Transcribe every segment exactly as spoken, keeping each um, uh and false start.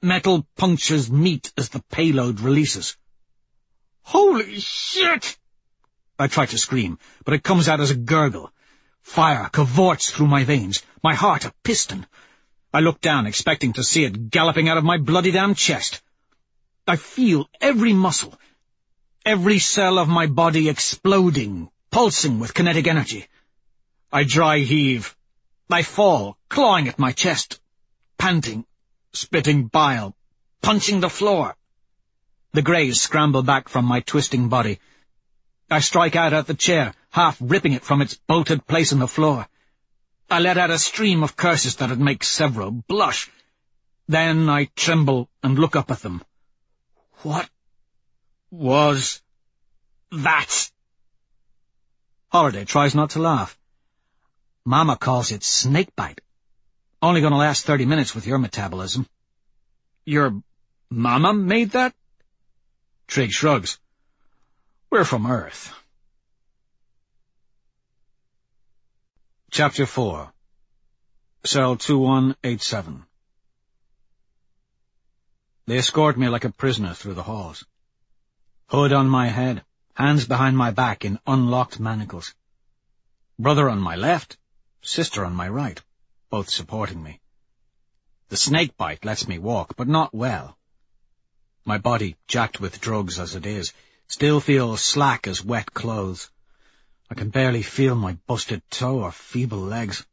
Metal punctures meat as the payload releases. Holy shit! I try to scream, but it comes out as a gurgle. Fire cavorts through my veins, my heart a piston. I look down, expecting to see it galloping out of my bloody damn chest. I feel every muscle, every cell of my body exploding, pulsing with kinetic energy. I dry heave. I fall, clawing at my chest, panting, spitting bile, punching the floor. The greys scramble back from my twisting body. I strike out at the chair, half ripping it from its bolted place on the floor. I let out a stream of curses that'd make several blush. Then I tremble and look up at them. What was that? Holiday tries not to laugh. Mama calls it snakebite. Only gonna last thirty minutes with your metabolism. Your mama made that? Trig shrugs. We're from Earth. Chapter four. Cell two one eight seven. They escort me like a prisoner through the halls. Hood on my head, hands behind my back in unlocked manacles. Brother on my left, sister on my right, both supporting me. The snakebite lets me walk, but not well. My body, jacked with drugs as it is, still feels slack as wet clothes. I can barely feel my busted toe or feeble legs.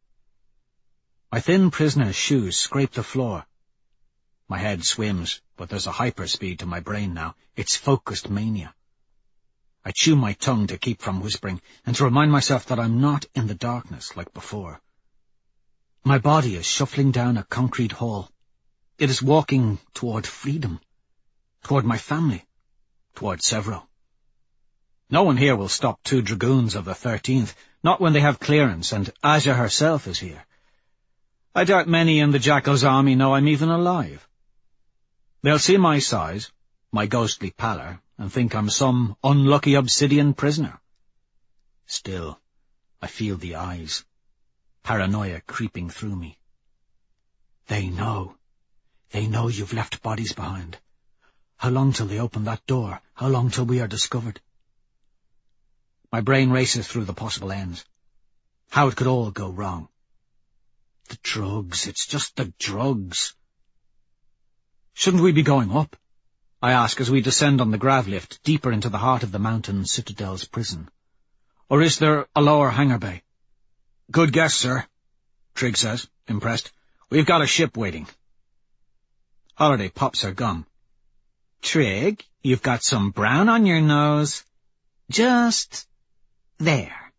My thin prisoner's shoes scrape the floor. My head swims, but there's a hyperspeed to my brain now. It's focused mania. I chew my tongue to keep from whispering, and to remind myself that I'm not in the darkness like before. My body is shuffling down a concrete hall. It is walking toward freedom, toward my family, toward Severo. No one here will stop two dragoons of the thirteenth, not when they have clearance, and Aja herself is here. I doubt many in the Jackal's army know I'm even alive. They'll see my size, my ghostly pallor, and think I'm some unlucky obsidian prisoner. Still, I feel the eyes, paranoia creeping through me. They know. They know you've left bodies behind. How long till they open that door? How long till we are discovered? My brain races through the possible ends. How it could all go wrong. The drugs, it's just the drugs. Shouldn't we be going up? I ask as we descend on the grav lift deeper into the heart of the mountain citadel's prison. Or is there a lower hangar bay? Good guess, sir, Trig says, impressed. We've got a ship waiting. Holiday pops her gum. Trig, you've got some brown on your nose. Just there.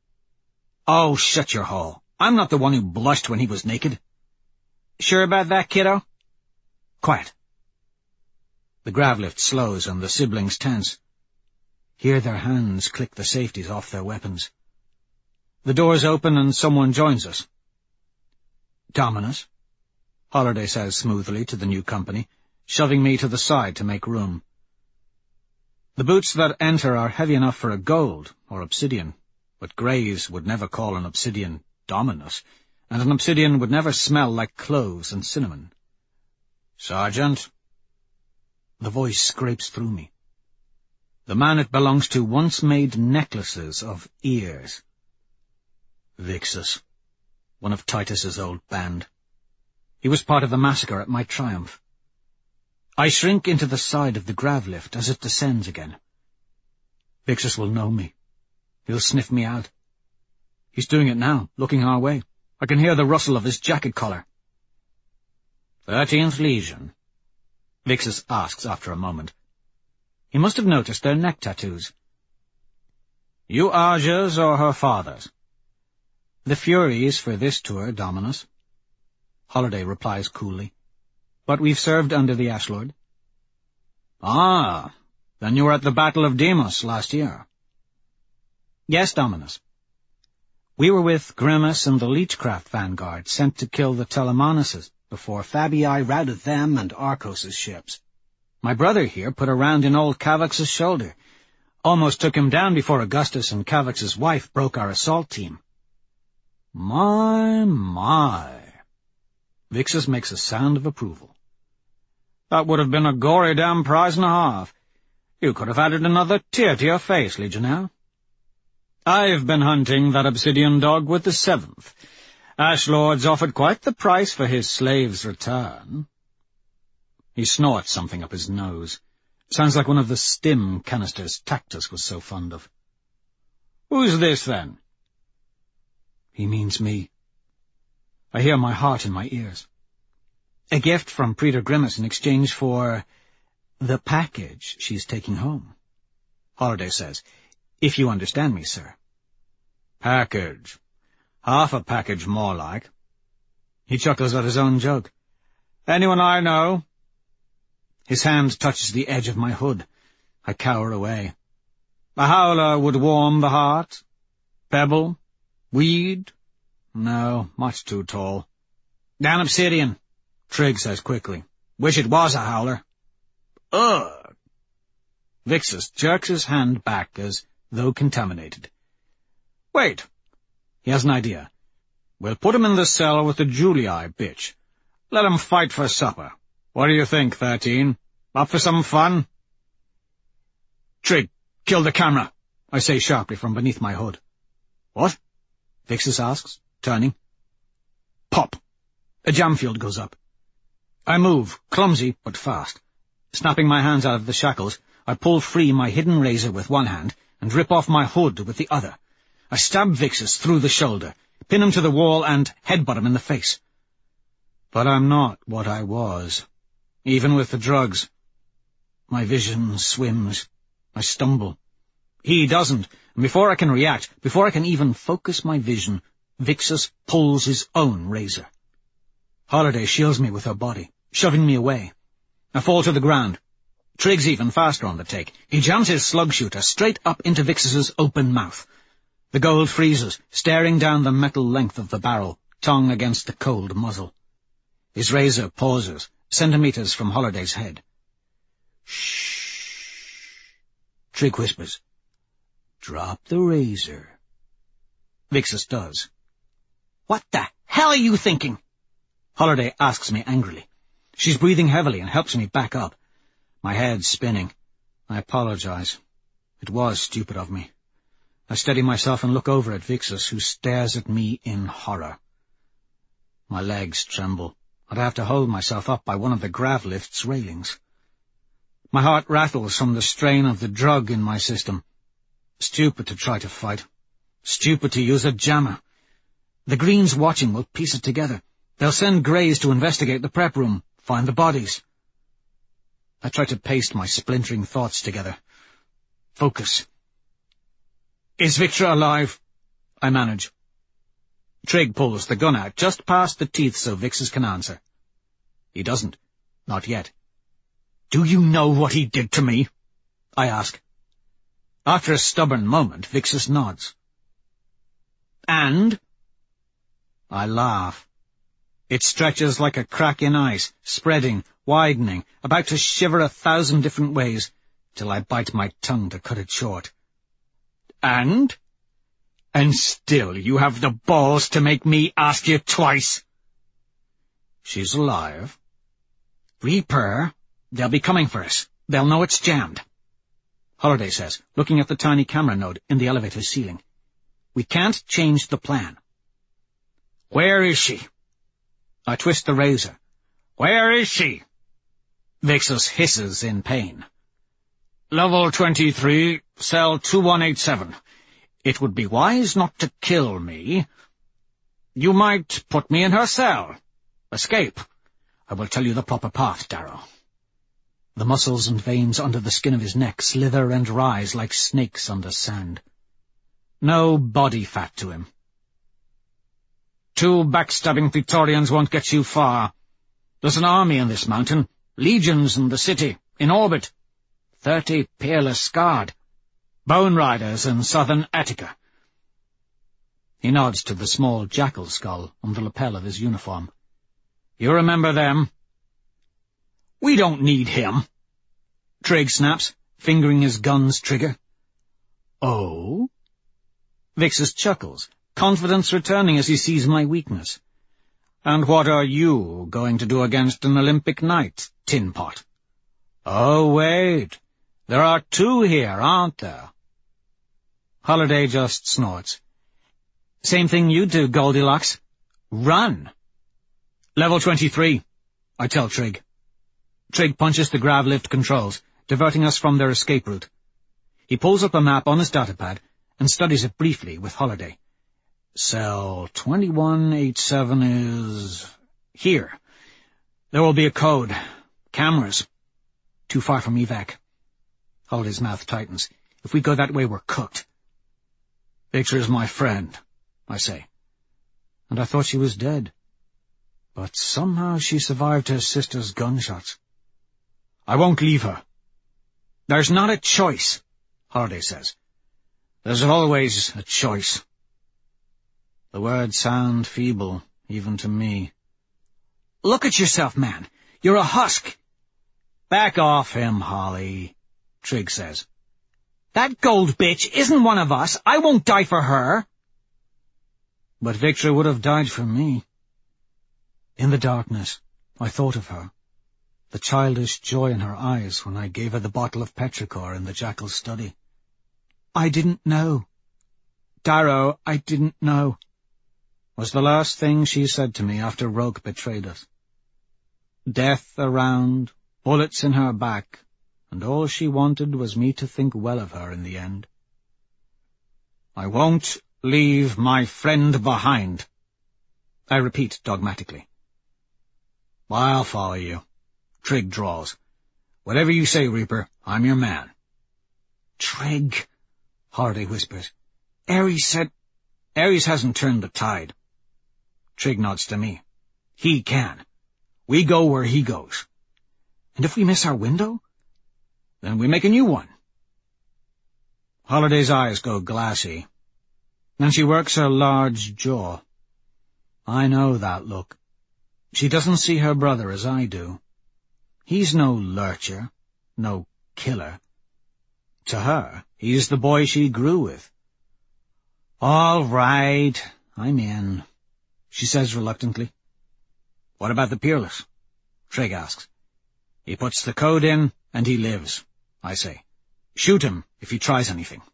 Oh, shut your hole. I'm not the one who blushed when he was naked. Sure about that, kiddo? Quiet. The grav lift slows and the siblings tense. Hear their hands click the safeties off their weapons. The doors open and someone joins us. Dominus, Holiday says smoothly to the new company, shoving me to the side to make room. The boots that enter are heavy enough for a gold or obsidian, but greys would never call an obsidian Dominus, and an obsidian would never smell like cloves and cinnamon. Sergeant? The voice scrapes through me. The man it belongs to once made necklaces of ears. Vixus, one of Titus's old band. He was part of the massacre at my triumph. I shrink into the side of the grav lift as it descends again. Vixus will know me. He'll sniff me out. He's doing it now, looking our way. I can hear the rustle of his jacket collar. Thirteenth Legion? Vixus asks after a moment. He must have noticed their neck tattoos. You Aja's or her father's? The Furies for this tour, Dominus. Holiday replies coolly. But we've served under the Ash Lord. Ah, then you were at the Battle of Deimos last year. Yes, Dominus. We were with Grimace and the Leechcraft vanguard sent to kill the Telemanuses before Fabii routed them and Arcos' ships. My brother here put a round in old Cavax's shoulder. Almost took him down before Augustus and Cavax's wife broke our assault team. My, my. Vixus makes a sound of approval. That would have been a gory damn prize and a half. You could have added another tear to your face, Legionnaire. I've been hunting that obsidian dog with the seventh. Ashlord's offered quite the price for his slave's return. He snorts something up his nose. Sounds like one of the stim canisters Tactus was so fond of. Who's this, then? He means me. I hear my heart in my ears. A gift from Praetor Grimace in exchange for the package she's taking home. Holliday says, if you understand me, sir. Package. Half a package, more like. He chuckles at his own joke. Anyone I know? His hand touches the edge of my hood. I cower away. A howler would warm the heart. Pebble? Weed? No, much too tall. Down obsidian, Trigg says quickly. Wish it was a howler. Ugh! Vixus jerks his hand back as though contaminated. Wait. He has an idea. We'll put him in the cell with the Julii bitch. Let him fight for supper. What do you think, thirteen? Up for some fun? Trigg, kill the camera, I say sharply from beneath my hood. What? Vixus asks, turning. Pop. A jam field goes up. I move, clumsy but fast. Snapping my hands out of the shackles, I pull free my hidden razor with one hand and rip off my hood with the other. I stab Vixus through the shoulder, pin him to the wall, and headbutt him in the face. But I'm not what I was, even with the drugs. My vision swims. I stumble. He doesn't, and before I can react, before I can even focus my vision, Vixus pulls his own razor. Holliday shields me with her body, shoving me away. I fall to the ground. Trigg's even faster on the take. He jams his slug shooter straight up into Vixus's open mouth. The gold freezes, staring down the metal length of the barrel, tongue against the cold muzzle. His razor pauses, centimeters from Holliday's head. Shh. Trigg whispers. Drop the razor. Vixus does. What the hell are you thinking? Holliday asks me angrily. She's breathing heavily and helps me back up. My head's spinning. I apologize. It was stupid of me. I steady myself and look over at Vixus, who stares at me in horror. My legs tremble, and I have to hold myself up by one of the grav lift's railings. My heart rattles from the strain of the drug in my system. Stupid to try to fight. Stupid to use a jammer. The Greens watching will piece it together. They'll send Greys to investigate the prep room, find the bodies. I try to paste my splintering thoughts together. Focus. Is Victor alive? I manage. Trigg pulls the gun out just past the teeth so Vixus can answer. He doesn't. Not yet. Do you know what he did to me? I ask. After a stubborn moment, Vixus nods. And? I laugh. It stretches like a crack in ice, spreading, widening, about to shiver a thousand different ways, till I bite my tongue to cut it short. And? And still you have the balls to make me ask you twice. She's alive. Reaper, they'll be coming for us. They'll know it's jammed. Holliday says, looking at the tiny camera node in the elevator's ceiling. We can't change the plan. Where is she? I twist the razor. Where is she? Vixus hisses in pain. Level twenty-three, cell two one eight seven. It would be wise not to kill me. You might put me in her cell. Escape. I will tell you the proper path, Darrow. The muscles and veins under the skin of his neck slither and rise like snakes under sand. No body fat to him. Two backstabbing Praetorians won't get you far. There's an army in this mountain, legions in the city, in orbit. Thirty peerless guard, bone riders in southern Attica. He nods to the small jackal skull on the lapel of his uniform. You remember them? We don't need him. Trigg snaps, fingering his gun's trigger. Oh? Vixus chuckles, confidence returning as he sees my weakness. And what are you going to do against an Olympic knight, Tin Pot? Oh, wait. There are two here, aren't there? Holliday just snorts. Same thing you do, Goldilocks. Run. Level twenty-three, I tell Trig. Trig punches the grav lift controls, diverting us from their escape route. He pulls up a map on his datapad and studies it briefly with Holliday. Cell twenty-one eighty-seven is... here. There will be a code. Cameras. Too far from evac. Holliday's mouth tightens. If we go that way, we're cooked. Victor's my friend, I say. And I thought she was dead. But somehow she survived her sister's gunshots. I won't leave her. There's not a choice, Holliday says. There's always a choice. The words sound feeble, even to me. Look at yourself, man. You're a husk. Back off him, Holly, Trig says. That gold bitch isn't one of us. I won't die for her. But Victra would have died for me. In the darkness, I thought of her, the childish joy in her eyes when I gave her the bottle of petrichor in the Jackal's study. I didn't know. Darrow, I didn't know, was the last thing she said to me after Rogue betrayed us. Death around, bullets in her back, and all she wanted was me to think well of her in the end. I won't leave my friend behind, I repeat dogmatically. I'll follow you, Trig drawls. Whatever you say, Reaper, I'm your man. Trig, Holliday whispers. Ares said... Ares hasn't turned the tide. Trig nods to me. He can. We go where he goes. And if we miss our window? Then we make a new one. Holliday's eyes go glassy, and she works her large jaw. I know that look. She doesn't see her brother as I do. He's no lurcher, no killer. To her, he's the boy she grew with. All right, I'm in, she says reluctantly. What about the Peerless? Trig asks. He puts the code in, and he lives, I say. Shoot him if he tries anything.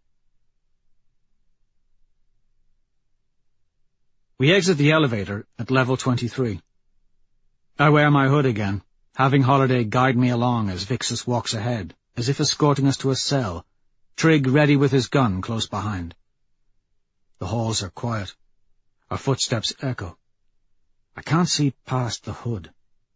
We exit the elevator at level twenty-three. I wear my hood again, having Holliday guide me along as Vixus walks ahead, as if escorting us to a cell, Trig ready with his gun close behind. The halls are quiet. Our footsteps echo. I can't see past the hood.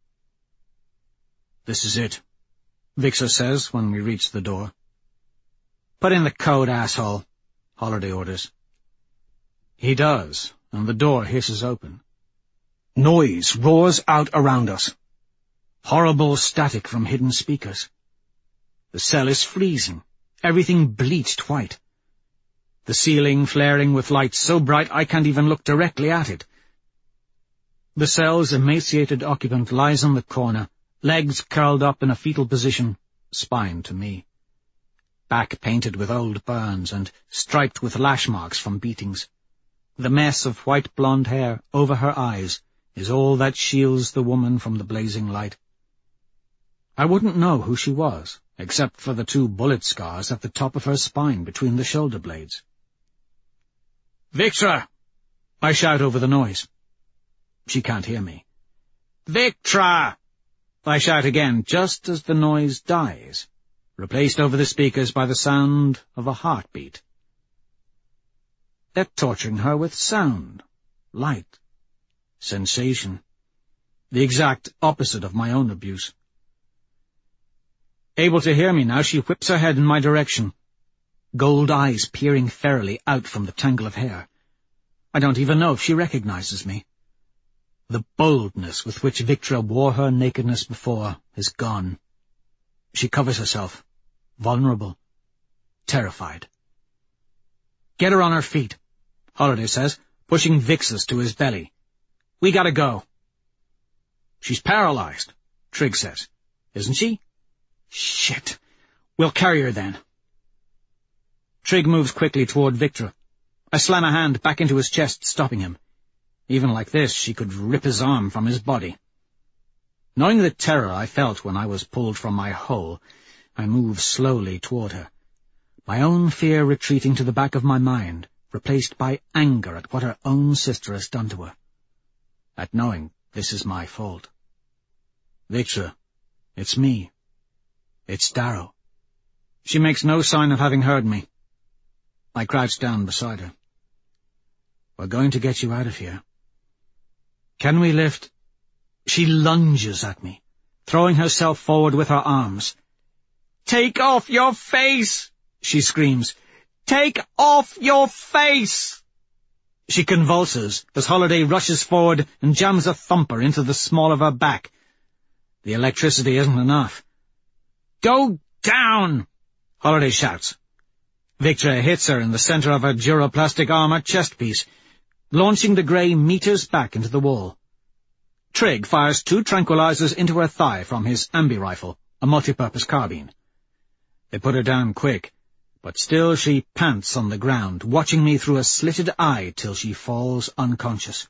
This is it, Vixus says when we reach the door. Put in the code, asshole, Holliday orders. He does, and the door hisses open. Noise roars out around us. Horrible static from hidden speakers. The cell is freezing, everything bleached white. The ceiling flaring with lights so bright I can't even look directly at it. The cell's emaciated occupant lies in the corner, legs curled up in a fetal position, spine to me. Back painted with old burns and striped with lash marks from beatings. The mess of white blonde hair over her eyes is all that shields the woman from the blazing light. I wouldn't know who she was, except for the two bullet scars at the top of her spine between the shoulder blades. Victra! I shout over the noise. She can't hear me. Victra! I shout again, just as the noise dies, replaced over the speakers by the sound of a heartbeat. They're torturing her with sound, light, sensation, the exact opposite of my own abuse. Able to hear me now, she whips her head in my direction, gold eyes peering ferally out from the tangle of hair. I don't even know if she recognizes me. The boldness with which Victra wore her nakedness before is gone. She covers herself, vulnerable, terrified. Get her on her feet, Holliday says, pushing Vixus to his belly. We gotta go. She's paralyzed, Trig says. Isn't she? Shit. We'll carry her then. Trig moves quickly toward Victra. I slam a hand back into his chest, stopping him. Even like this, she could rip his arm from his body. Knowing the terror I felt when I was pulled from my hole, I moved slowly toward her, my own fear retreating to the back of my mind, replaced by anger at what her own sister has done to her, at knowing this is my fault. "Victra, it's me. It's Darrow." She makes no sign of having heard me. I crouch down beside her. "We're going to get you out of here. Can we lift—" She lunges at me, throwing herself forward with her arms. "Take off your face!" she screams. "Take off your face!" She convulses as Holiday rushes forward and jams a thumper into the small of her back. The electricity isn't enough. "Go down!" Holiday shouts. Victra hits her in the center of her duroplastic armor chest piece, launching the grey meters back into the wall. Trigg fires two tranquilizers into her thigh from his ambi rifle, a multipurpose carbine. They put her down quick, but still she pants on the ground, watching me through a slitted eye till she falls unconscious.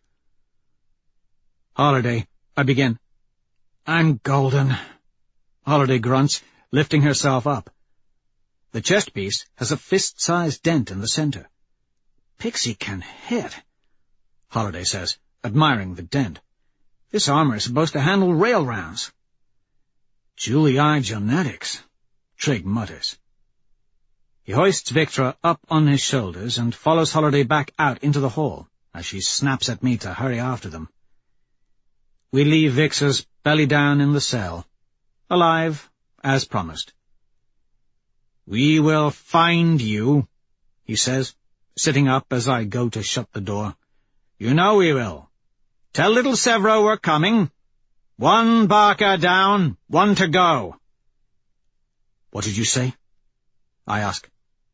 "Holiday," I begin. "I'm golden," Holiday grunts, lifting herself up. The chest piece has a fist-sized dent in the center. "Pixie can hit," Holiday says, admiring the dent. "This armor is supposed to handle rail rounds." "Julie-I genetics," Trigg mutters. He hoists Victra up on his shoulders and follows Holiday back out into the hall as she snaps at me to hurry after them. We leave Vix's belly down in the cell, alive as promised. "We will find you," he says, sitting up as I go to shut the door. "You know we will. Tell little Severo we're coming. One Barker down, one to go." "What did you say?" I ask.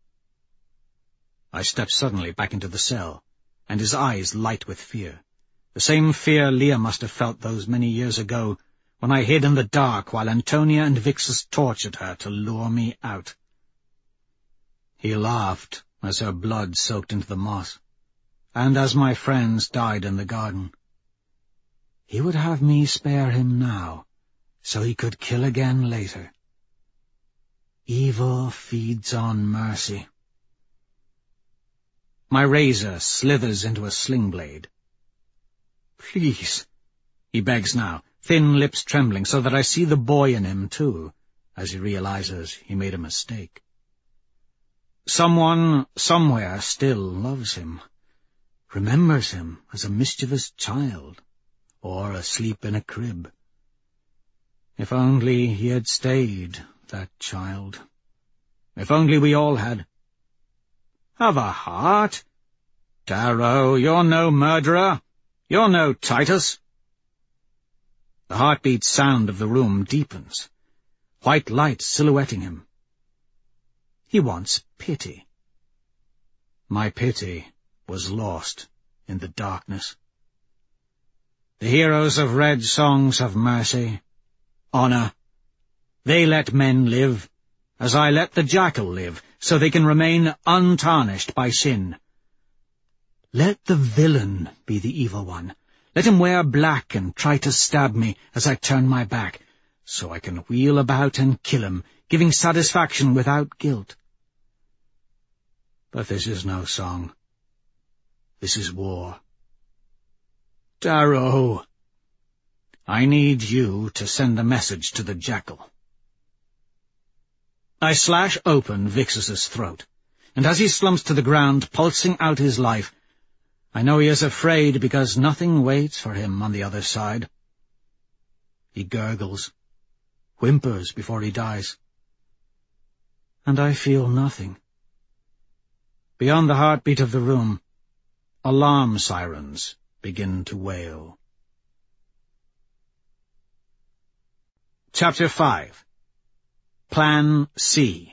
I step suddenly back into the cell, and his eyes light with fear, the same fear Leah must have felt those many years ago when I hid in the dark while Antonia and Vixus tortured her to lure me out. He laughed as her blood soaked into the moss, and as my friends died in the garden. He would have me spare him now, so he could kill again later. Evil feeds on mercy. My razor slithers into a sling blade. "Please," he begs now, thin lips trembling so that I see the boy in him, too, as he realizes he made a mistake. Someone, somewhere, still loves him, remembers him as a mischievous child, or asleep in a crib. If only he had stayed, that child. If only we all had. Have a heart. Darrow, you're no murderer. You're no Titus. The heartbeat sound of the room deepens, white light silhouetting him. He wants pity. My pity was lost in the darkness. The heroes of Red songs have mercy, honor. They let men live, as I let the jackal live, so they can remain untarnished by sin. Let the villain be the evil one. Let him wear black and try to stab me as I turn my back, so I can wheel about and kill him, giving satisfaction without guilt. But this is no song. This is war. Darrow, I need you to send a message to the jackal. I slash open Vixus's throat, and as he slumps to the ground, pulsing out his life, I know he is afraid because nothing waits for him on the other side. He gurgles, whimpers before he dies. And I feel nothing. Beyond the heartbeat of the room, alarm sirens begin to wail. Chapter five. Plan C.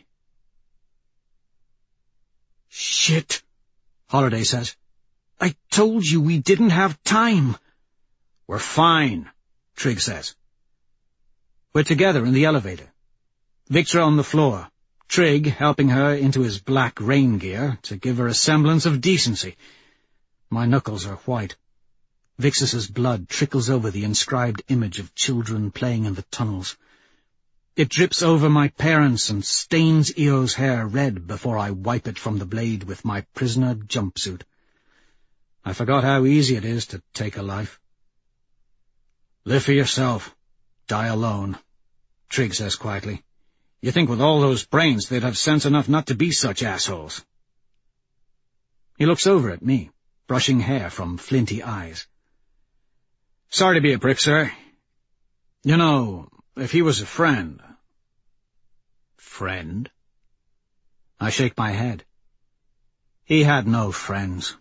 Shit, Holiday says. I told you we didn't have time. We're fine, Trigg says. We're together in the elevator. Victra on the floor, Trigg helping her into his black rain gear to give her a semblance of decency. My knuckles are white. Vixus's blood trickles over the inscribed image of children playing in the tunnels. It drips over my parents and stains Eo's hair red before I wipe it from the blade with my prisoner jumpsuit. I forgot how easy it is to take a life. "Live for yourself. Die alone," Trig says quietly. "You think with all those brains they'd have sense enough not to be such assholes." He looks over at me, brushing hair from flinty eyes. "Sorry to be a prick, sir. You know, if he was a friend—" "Friend?" I shake my head. He had no friends.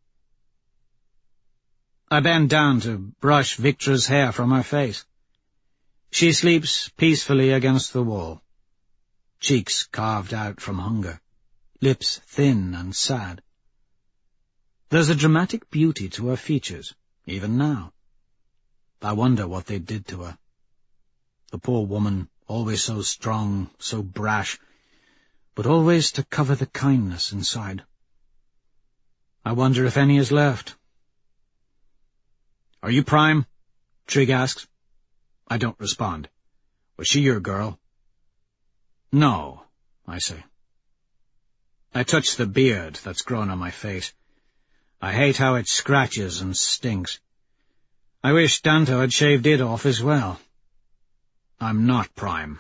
I bend down to brush Victra's hair from her face. She sleeps peacefully against the wall, cheeks carved out from hunger, lips thin and sad. There's a dramatic beauty to her features, even now. I wonder what they did to her. The poor woman, always so strong, so brash, but always to cover the kindness inside. I wonder if any is left. "Are you Prime?" Trig asks. I don't respond. "Was she your girl?" "No," I say. I touch the beard that's grown on my face. I hate how it scratches and stinks. I wish Danto had shaved it off as well. I'm not Prime.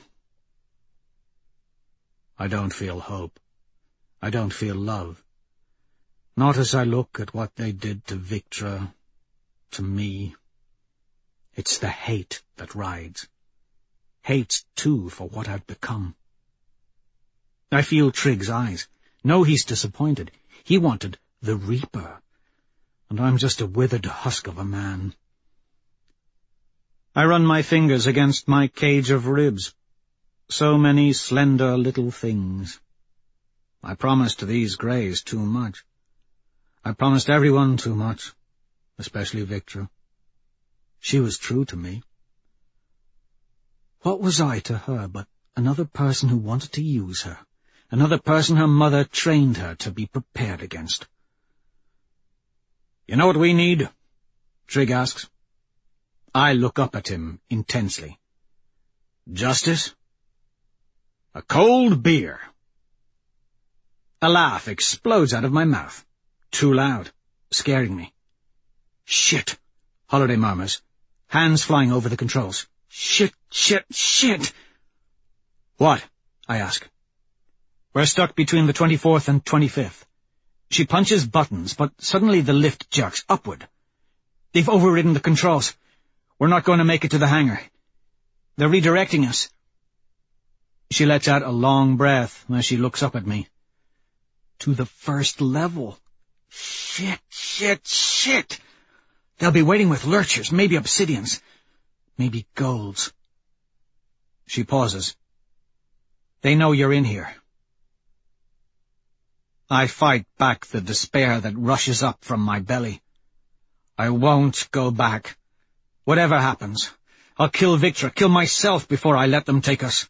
I don't feel hope. I don't feel love. Not as I look at what they did to Victra, to me. It's the hate that rides. Hate, too, for what I've become. I feel Trig's eyes. Know he's disappointed. He wanted the Reaper, and I'm just a withered husk of a man. I run my fingers against my cage of ribs. So many slender little things. I promised these greys too much. I promised everyone too much, especially Victra. She was true to me. What was I to her but another person who wanted to use her, another person her mother trained her to be prepared against? "You know what we need?" Trig asks. I look up at him intensely. "Justice?" "A cold beer." A laugh explodes out of my mouth, too loud, scaring me. "Shit," Holiday murmurs, hands flying over the controls. "Shit, shit, shit!" "What?" I ask. We're stuck between the twenty-fourth and twenty-fifth. She punches buttons, but suddenly the lift jerks upward. They've overridden the controls. We're not going to make it to the hangar. They're redirecting us. She lets out a long breath as she looks up at me. To the first level. Shit, shit, shit! They'll be waiting with lurchers, maybe obsidians, maybe golds. She pauses. They know you're in here. I fight back the despair that rushes up from my belly. I won't go back. Whatever happens, I'll kill Victra, kill myself before I let them take us.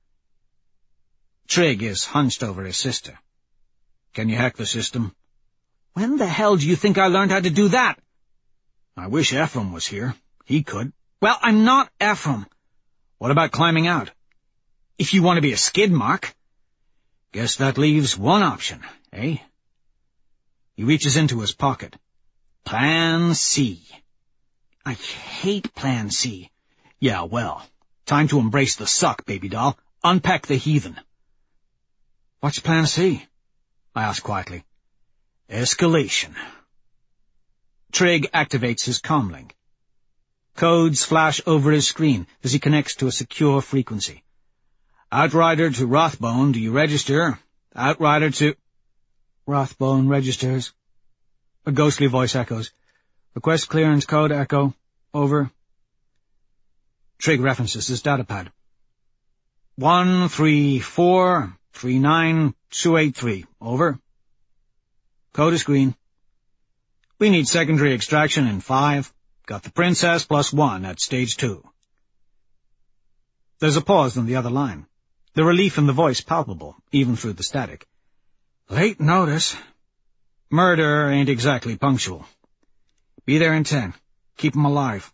Trig is hunched over his sister. Can you hack the system? When the hell do you think I learned how to do that? I wish Ephraim was here. He could. Well, I'm not Ephraim. What about climbing out? If you want to be a skid mark. Guess that leaves one option, eh? He reaches into his pocket. Plan C. I hate Plan C. Yeah, well, time to embrace the suck, baby doll. Unpack the heathen. What's Plan C? I ask quietly. Escalation. Trig activates his comlink. Codes flash over his screen as he connects to a secure frequency. Outrider to Rothbone, do you register? Outrider to... Rothbone registers. A ghostly voice echoes. Request clearance code echo. Over. Trig references his datapad. One, three, four, three, nine, two, eight, three. Over. Code is green. We need secondary extraction in five. Got the princess plus one at stage two. There's a pause on the other line. The relief in the voice palpable, even through the static. Late notice. Murder ain't exactly punctual. Be there in ten. Keep 'em alive.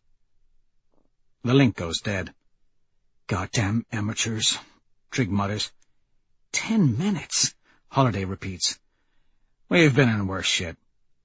The link goes dead. Goddamn amateurs, Trigg mutters. Ten minutes, Holiday repeats. We've been in worse shit.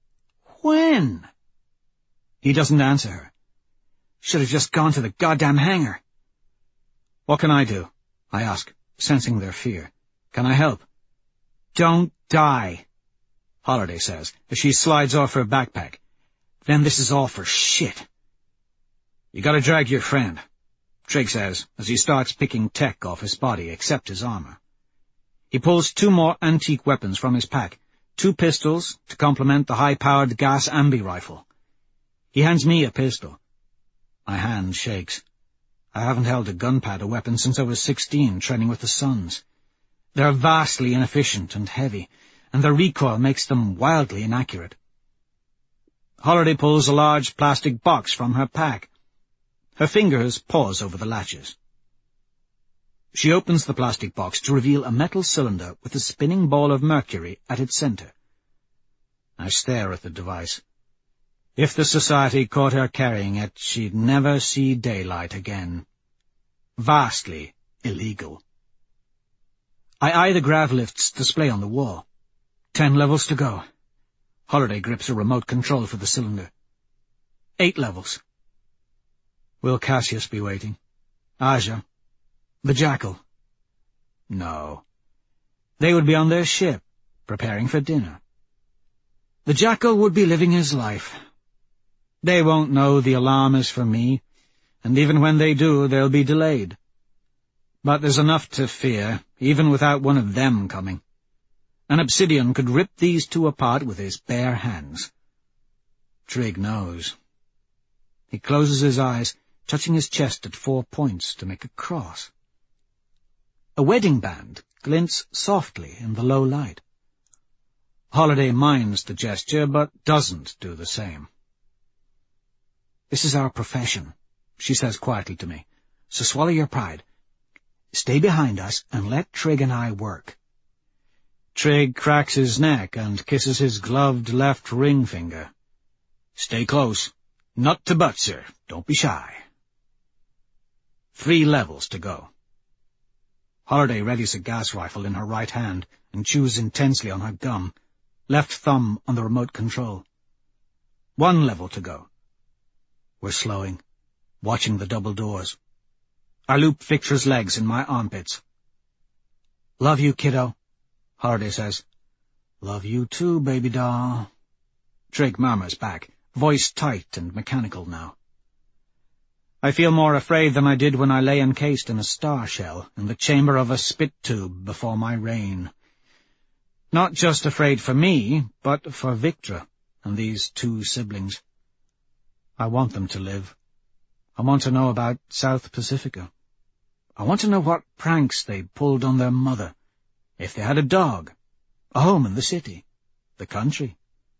When? He doesn't answer her. Should have just gone to the goddamn hangar. What can I do? I ask, sensing their fear. Can I help? Don't die, Holiday says, as she slides off her backpack. Then this is all for shit. You gotta drag your friend, Trigg says, as he starts picking tech off his body except his armor. He pulls two more antique weapons from his pack, two pistols to complement the high-powered gas ambi rifle. He hands me a pistol. My hand shakes. I haven't held a gunpowder weapon since I was sixteen, training with the Sons. They're vastly inefficient and heavy, and their recoil makes them wildly inaccurate. Holiday pulls a large plastic box from her pack. Her fingers pause over the latches. She opens the plastic box to reveal a metal cylinder with a spinning ball of mercury at its center. I stare at the device. If the Society caught her carrying it, she'd never see daylight again. Vastly illegal. I eye the grav lift's display on the wall. Ten levels to go. Holiday grips a remote control for the cylinder. Eight levels. Will Cassius be waiting? Aja? The Jackal? No. They would be on their ship, preparing for dinner. The Jackal would be living his life. They won't know the alarm is for me, and even when they do, they'll be delayed. But there's enough to fear, even without one of them coming. An Obsidian could rip these two apart with his bare hands. Trigg knows. He closes his eyes, touching his chest at four points to make a cross. A wedding band glints softly in the low light. Holiday minds the gesture, but doesn't do the same. This is our profession, she says quietly to me, so swallow your pride. Stay behind us and let Trigg and I work. Trigg cracks his neck and kisses his gloved left ring finger. Stay close. Nut to butt, sir. Don't be shy. Three levels to go. Holiday readies a gas rifle in her right hand and chews intensely on her gum, left thumb on the remote control. One level to go. We're slowing, watching the double doors. I loop Victor's legs in my armpits. Love you, kiddo, Holiday says. Love you too, baby doll. Trigg murmurs back, voice tight and mechanical now. I feel more afraid than I did when I lay encased in a star shell in the chamber of a spit tube before my reign. Not just afraid for me, but for Victra and these two siblings. I want them to live. I want to know about South Pacifica. I want to know what pranks they pulled on their mother, if they had a dog, a home in the city, the country.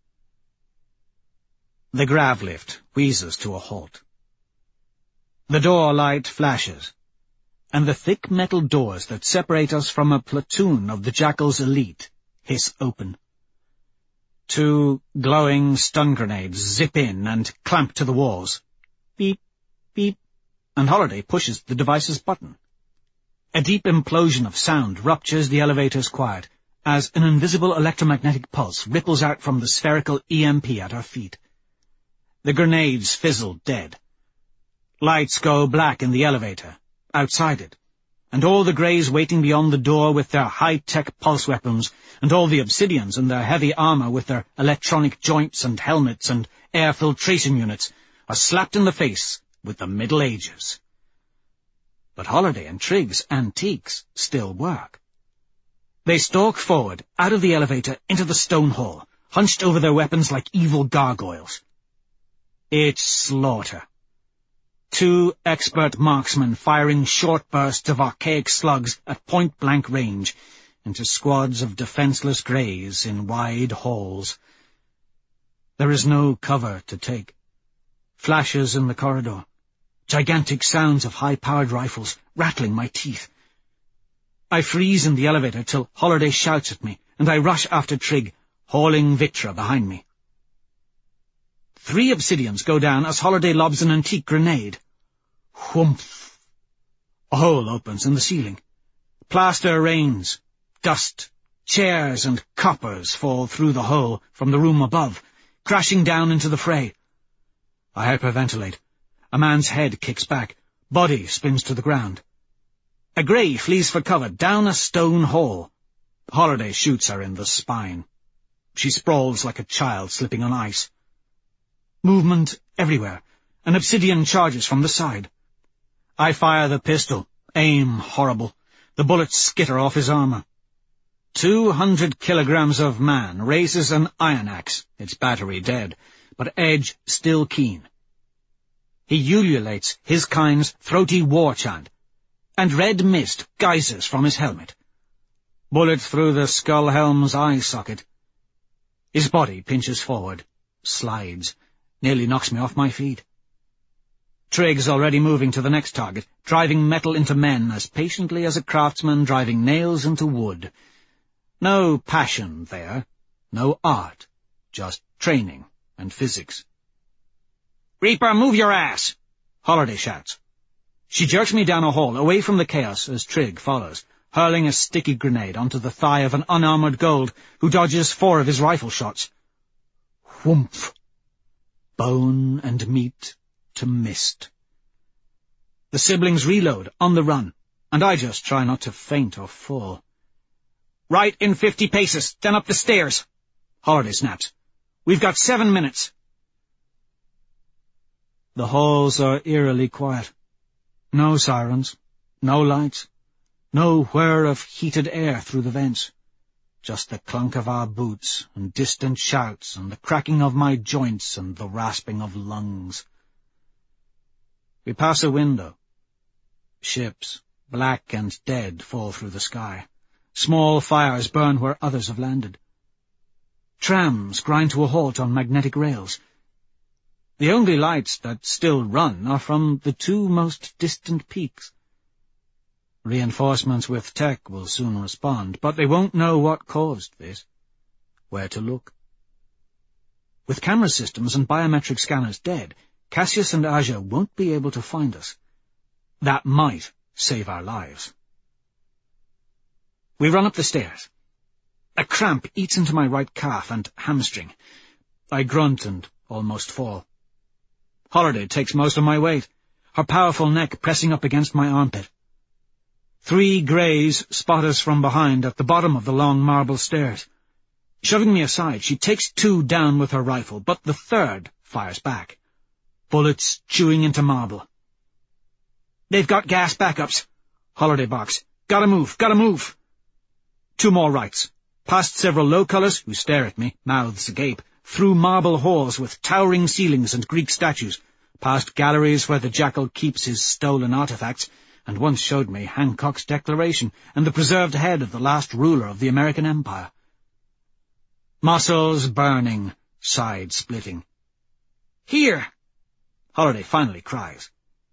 The grav lift wheezes to a halt. The door light flashes, and the thick metal doors that separate us from a platoon of the Jackal's elite hiss open. Two glowing stun grenades zip in and clamp to the walls. Beep, beep, and Holiday pushes the device's button. A deep implosion of sound ruptures the elevator's quiet, as an invisible electromagnetic pulse ripples out from the spherical E M P at our feet. The grenades fizzle dead. Lights go black in the elevator, outside it, and all the Greys waiting beyond the door with their high-tech pulse weapons, and all the Obsidians in their heavy armor with their electronic joints and helmets and air filtration units, are slapped in the face with the Middle Ages. But Holiday and Trigg's antiques still work. They stalk forward, out of the elevator, into the stone hall, hunched over their weapons like evil gargoyles. It's slaughter. Two expert marksmen firing short bursts of archaic slugs at point-blank range into squads of defenseless Greys in wide halls. There is no cover to take. Flashes in the corridor. Gigantic sounds of high-powered rifles rattling my teeth. I freeze in the elevator till Holiday shouts at me, and I rush after Trigg, hauling Victra behind me. Three Obsidians go down as Holiday lobs an antique grenade. Whumph! A hole opens in the ceiling. Plaster rains. Dust, chairs and coppers fall through the hole from the room above, crashing down into the fray. I hyperventilate. A man's head kicks back. Body spins to the ground. A grey flees for cover down a stone hall. Holiday shoots her in the spine. She sprawls like a child slipping on ice. Movement everywhere. An Obsidian charges from the side. I fire the pistol. Aim horrible. The bullets skitter off his armour. Two hundred kilograms of man raises an iron axe, its battery dead, but edge still keen. He ululates his kind's throaty war chant, and red mist geysers from his helmet. Bullet through the skull helm's eye socket. His body pinches forward, slides, nearly knocks me off my feet. Trig's already moving to the next target, driving metal into men as patiently as a craftsman driving nails into wood. No passion there, no art, just training and physics. "Reaper, move your ass!" Holiday shouts. She jerks me down a hall, away from the chaos as Trig follows, hurling a sticky grenade onto the thigh of an unarmoured Gold who dodges four of his rifle shots. Whoomph! Bone and meat to mist. The siblings reload, on the run, and I just try not to faint or fall. "Right in fifty paces, then up the stairs," Holiday snaps. "We've got seven minutes." The halls are eerily quiet. No sirens, no lights, no whir of heated air through the vents. Just the clunk of our boots, and distant shouts, and the cracking of my joints, and the rasping of lungs. We pass a window. Ships, black and dead, fall through the sky. Small fires burn where others have landed. Trams grind to a halt on magnetic rails. The only lights that still run are from the two most distant peaks. Reinforcements with tech will soon respond, but they won't know what caused this, where to look. With camera systems and biometric scanners dead, Cassius and Aja won't be able to find us. That might save our lives. We run up the stairs. A cramp eats into my right calf and hamstring. I grunt and almost fall. Holiday takes most of my weight, her powerful neck pressing up against my armpit. Three greys spot us from behind at the bottom of the long marble stairs. Shoving me aside, she takes two down with her rifle, but the third fires back. Bullets chewing into marble. "They've got gas backups," Holiday barks. "Gotta move, gotta move." Two more rights, past several low-colours who stare at me, mouths agape, through marble halls with towering ceilings and Greek statues, past galleries where the jackal keeps his stolen artifacts, and once showed me Hancock's Declaration and the preserved head of the last ruler of the American Empire. Muscles burning, side splitting. "Here!" Holiday finally cries.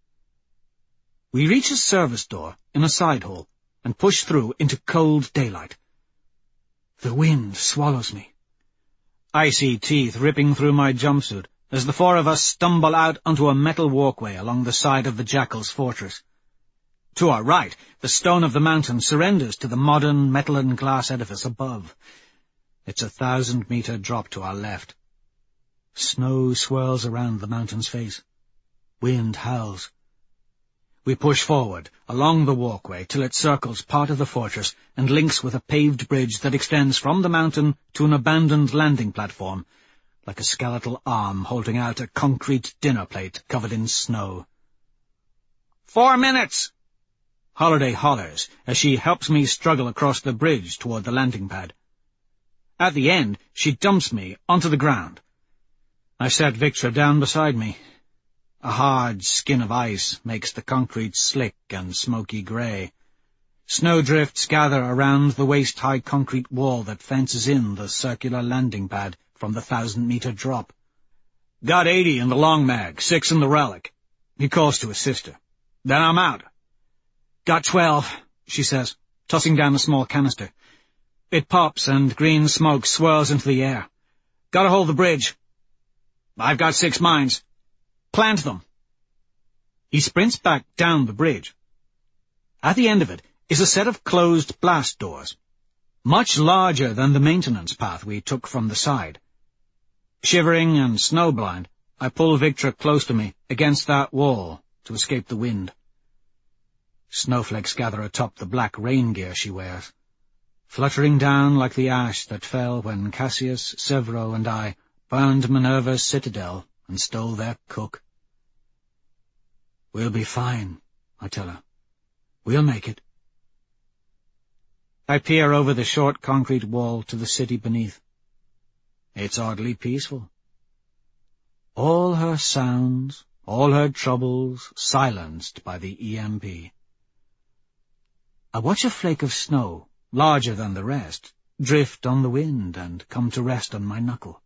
We reach a service door in a side hall and push through into cold daylight. The wind swallows me. Icy teeth ripping through my jumpsuit as the four of us stumble out onto a metal walkway along the side of the Jackal's fortress. To our right, the stone of the mountain surrenders to the modern metal and glass edifice above. It's a thousand-metre drop to our left. Snow swirls around the mountain's face. Wind howls. We push forward, along the walkway, till it circles part of the fortress and links with a paved bridge that extends from the mountain to an abandoned landing platform, like a skeletal arm holding out a concrete dinner plate covered in snow. "Four minutes!" Holiday hollers as she helps me struggle across the bridge toward the landing pad. At the end, she dumps me onto the ground. I set Victra down beside me. A hard skin of ice makes the concrete slick and smoky grey. Snowdrifts gather around the waist-high concrete wall that fences in the circular landing pad from the thousand-metre drop. "Got eighty in the long mag, six in the relic," he calls to his sister. "Then I'm out." "Got twelve," she says, tossing down a small canister. It pops and green smoke swirls into the air. "Gotta hold the bridge." I've got six mines. Plant them. He sprints back down the bridge. At the end of it is a set of closed blast doors, much larger than the maintenance path we took from the side. Shivering and snowblind, I pull Victra close to me against that wall to escape the wind. Snowflakes gather atop the black rain gear she wears, fluttering down like the ash that fell when Cassius, Severo, and I burned Minerva's citadel and stole their cook. "We'll be fine," I tell her. "We'll make it." I peer over the short concrete wall to the city beneath. It's oddly peaceful. All her sounds, all her troubles, silenced by the E M P. I watch a flake of snow, larger than the rest, drift on the wind and come to rest on my knuckle.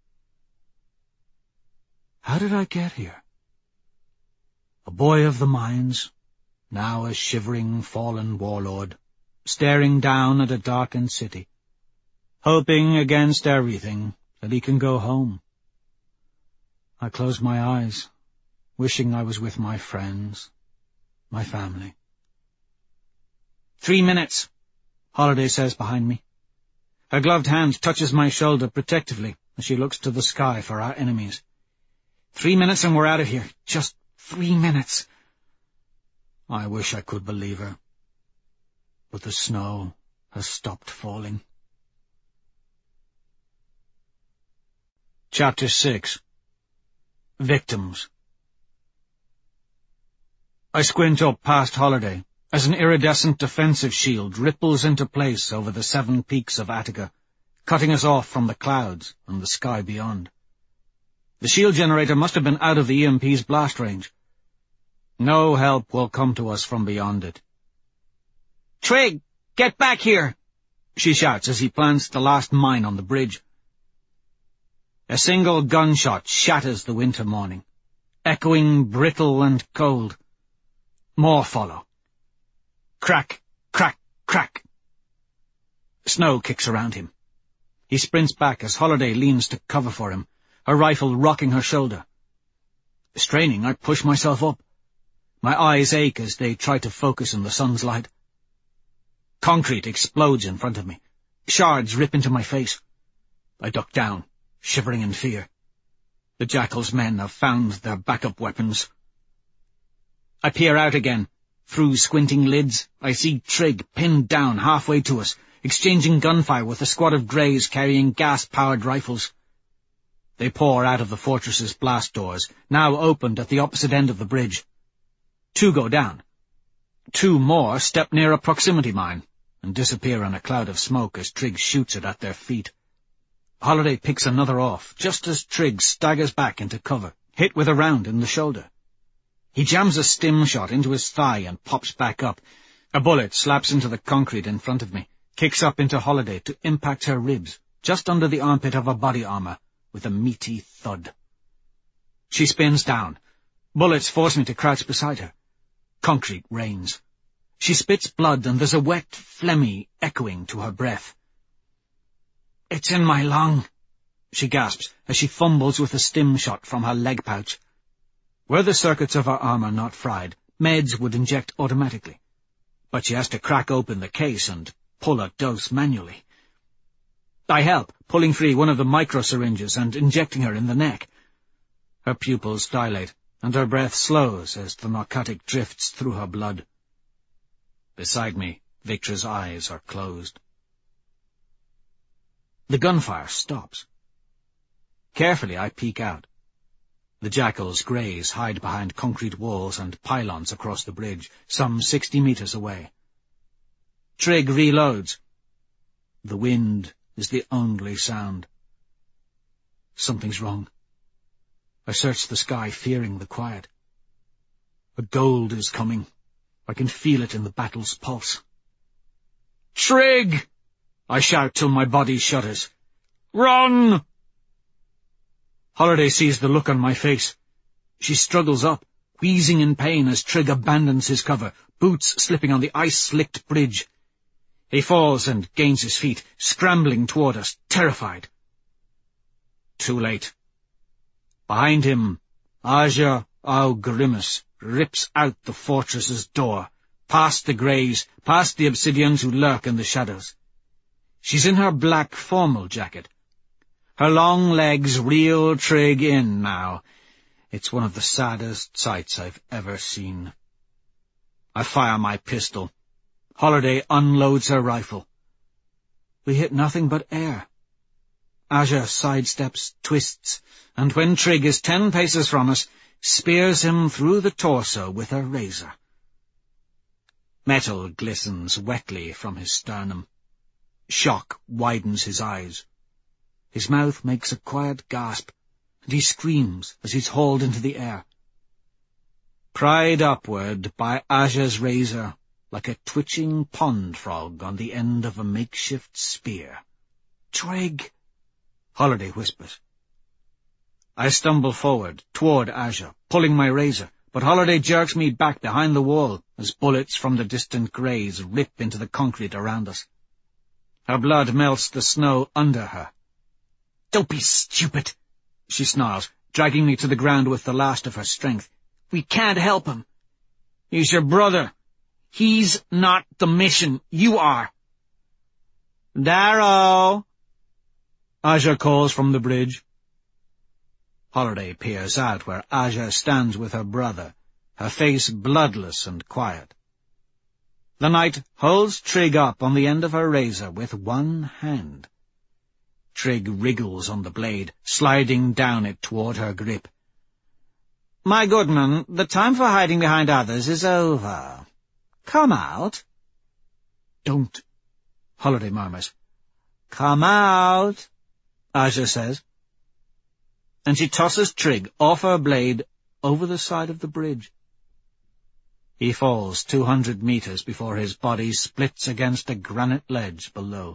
How did I get here? A boy of the mines, now a shivering, fallen warlord, staring down at a darkened city, hoping against everything that he can go home. I close my eyes, wishing I was with my friends, my family. "Three minutes," Holiday says behind me. Her gloved hand touches my shoulder protectively as she looks to the sky for our enemies. Three minutes and we're out of here. Just three minutes. I wish I could believe her. But the snow has stopped falling. Chapter six. Victims. I squint up past Holiday as an iridescent defensive shield ripples into place over the seven peaks of Attica, cutting us off from the clouds and the sky beyond. The shield generator must have been out of the E M P's blast range. No help will come to us from beyond it. "Trig, get back here!" she shouts as he plants the last mine on the bridge. A single gunshot shatters the winter morning, echoing brittle and cold. More follow. Crack, crack, crack. Snow kicks around him. He sprints back as Holiday leans to cover for him, her rifle rocking her shoulder. Straining, I push myself up. My eyes ache as they try to focus in the sun's light. Concrete explodes in front of me. Shards rip into my face. I duck down, shivering in fear. The Jackal's men have found their backup weapons. I peer out again. Through squinting lids, I see Trig pinned down halfway to us, exchanging gunfire with a squad of Greys carrying gas-powered rifles. They pour out of the fortress's blast doors, now opened at the opposite end of the bridge. Two go down. Two more step near a proximity mine and disappear in a cloud of smoke as Trig shoots it at their feet. Holiday picks another off, just as Trig staggers back into cover, hit with a round in the shoulder. He jams a stim shot into his thigh and pops back up. A bullet slaps into the concrete in front of me, kicks up into Holiday to impact her ribs, just under the armpit of her body armor, with a meaty thud. She spins down. Bullets force me to crouch beside her. Concrete rains. She spits blood, and there's a wet, phlegmy echoing to her breath. "It's in my lung," she gasps as she fumbles with a stim shot from her leg pouch. Were the circuits of her armor not fried, meds would inject automatically, but she has to crack open the case and pull a dose manually. I help, pulling free one of the micro-syringes and injecting her in the neck. Her pupils dilate, and her breath slows as the narcotic drifts through her blood. Beside me, Victra's eyes are closed. The gunfire stops. Carefully I peek out. The Jackal's Greys hide behind concrete walls and pylons across the bridge, some sixty meters away. Trig reloads. The wind is the only sound. Something's wrong. I search the sky, fearing the quiet. A gold is coming. I can feel it in the battle's pulse. "Trig!" I shout till my body shudders. "Run!" Holiday sees the look on my face. She struggles up, wheezing in pain as Trig abandons his cover, boots slipping on the ice-slicked bridge. He falls and gains his feet, scrambling toward us, terrified. Too late. Behind him, Aja au Grimace rips out the fortress's door, past the greys, past the obsidians who lurk in the shadows. She's in her black formal jacket. Her long legs reel Trig in now. It's one of the saddest sights I've ever seen. I fire my pistol. Holiday unloads her rifle. We hit nothing but air. Aja sidesteps, twists, and when Trig is ten paces from us, spears him through the torso with her razor. Metal glistens wetly from his sternum. Shock widens his eyes. His mouth makes a quiet gasp, and he screams as he's hauled into the air. Pried upward by Aja's razor, like a twitching pond frog on the end of a makeshift spear. "Trig!" Holiday whispers. I stumble forward, toward Aja, pulling my razor, but Holiday jerks me back behind the wall as bullets from the distant greys rip into the concrete around us. Her blood melts the snow under her. "Don't be stupid," she snarls, dragging me to the ground with the last of her strength. "We can't help him. He's your brother. He's not the mission. You are." "Darrow!" Aja calls from the bridge. Holiday peers out where Aja stands with her brother, her face bloodless and quiet. The knight holds Trig up on the end of her razor with one hand. Trig wriggles on the blade, sliding down it toward her grip. "My good man, the time for hiding behind others is over. Come out." "Don't," Holiday murmurs. "Come out," Aja says. And she tosses Trig off her blade over the side of the bridge. He falls two hundred meters before his body splits against a granite ledge below.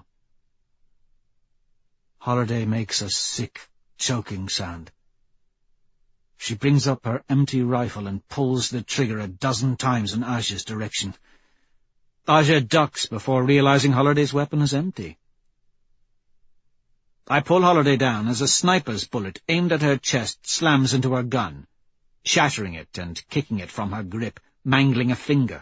Holiday makes a sick, choking sound. She brings up her empty rifle and pulls the trigger a dozen times in Aja's direction. Aja ducks before realizing Holiday's weapon is empty. I pull Holiday down as a sniper's bullet aimed at her chest slams into her gun, shattering it and kicking it from her grip, mangling a finger.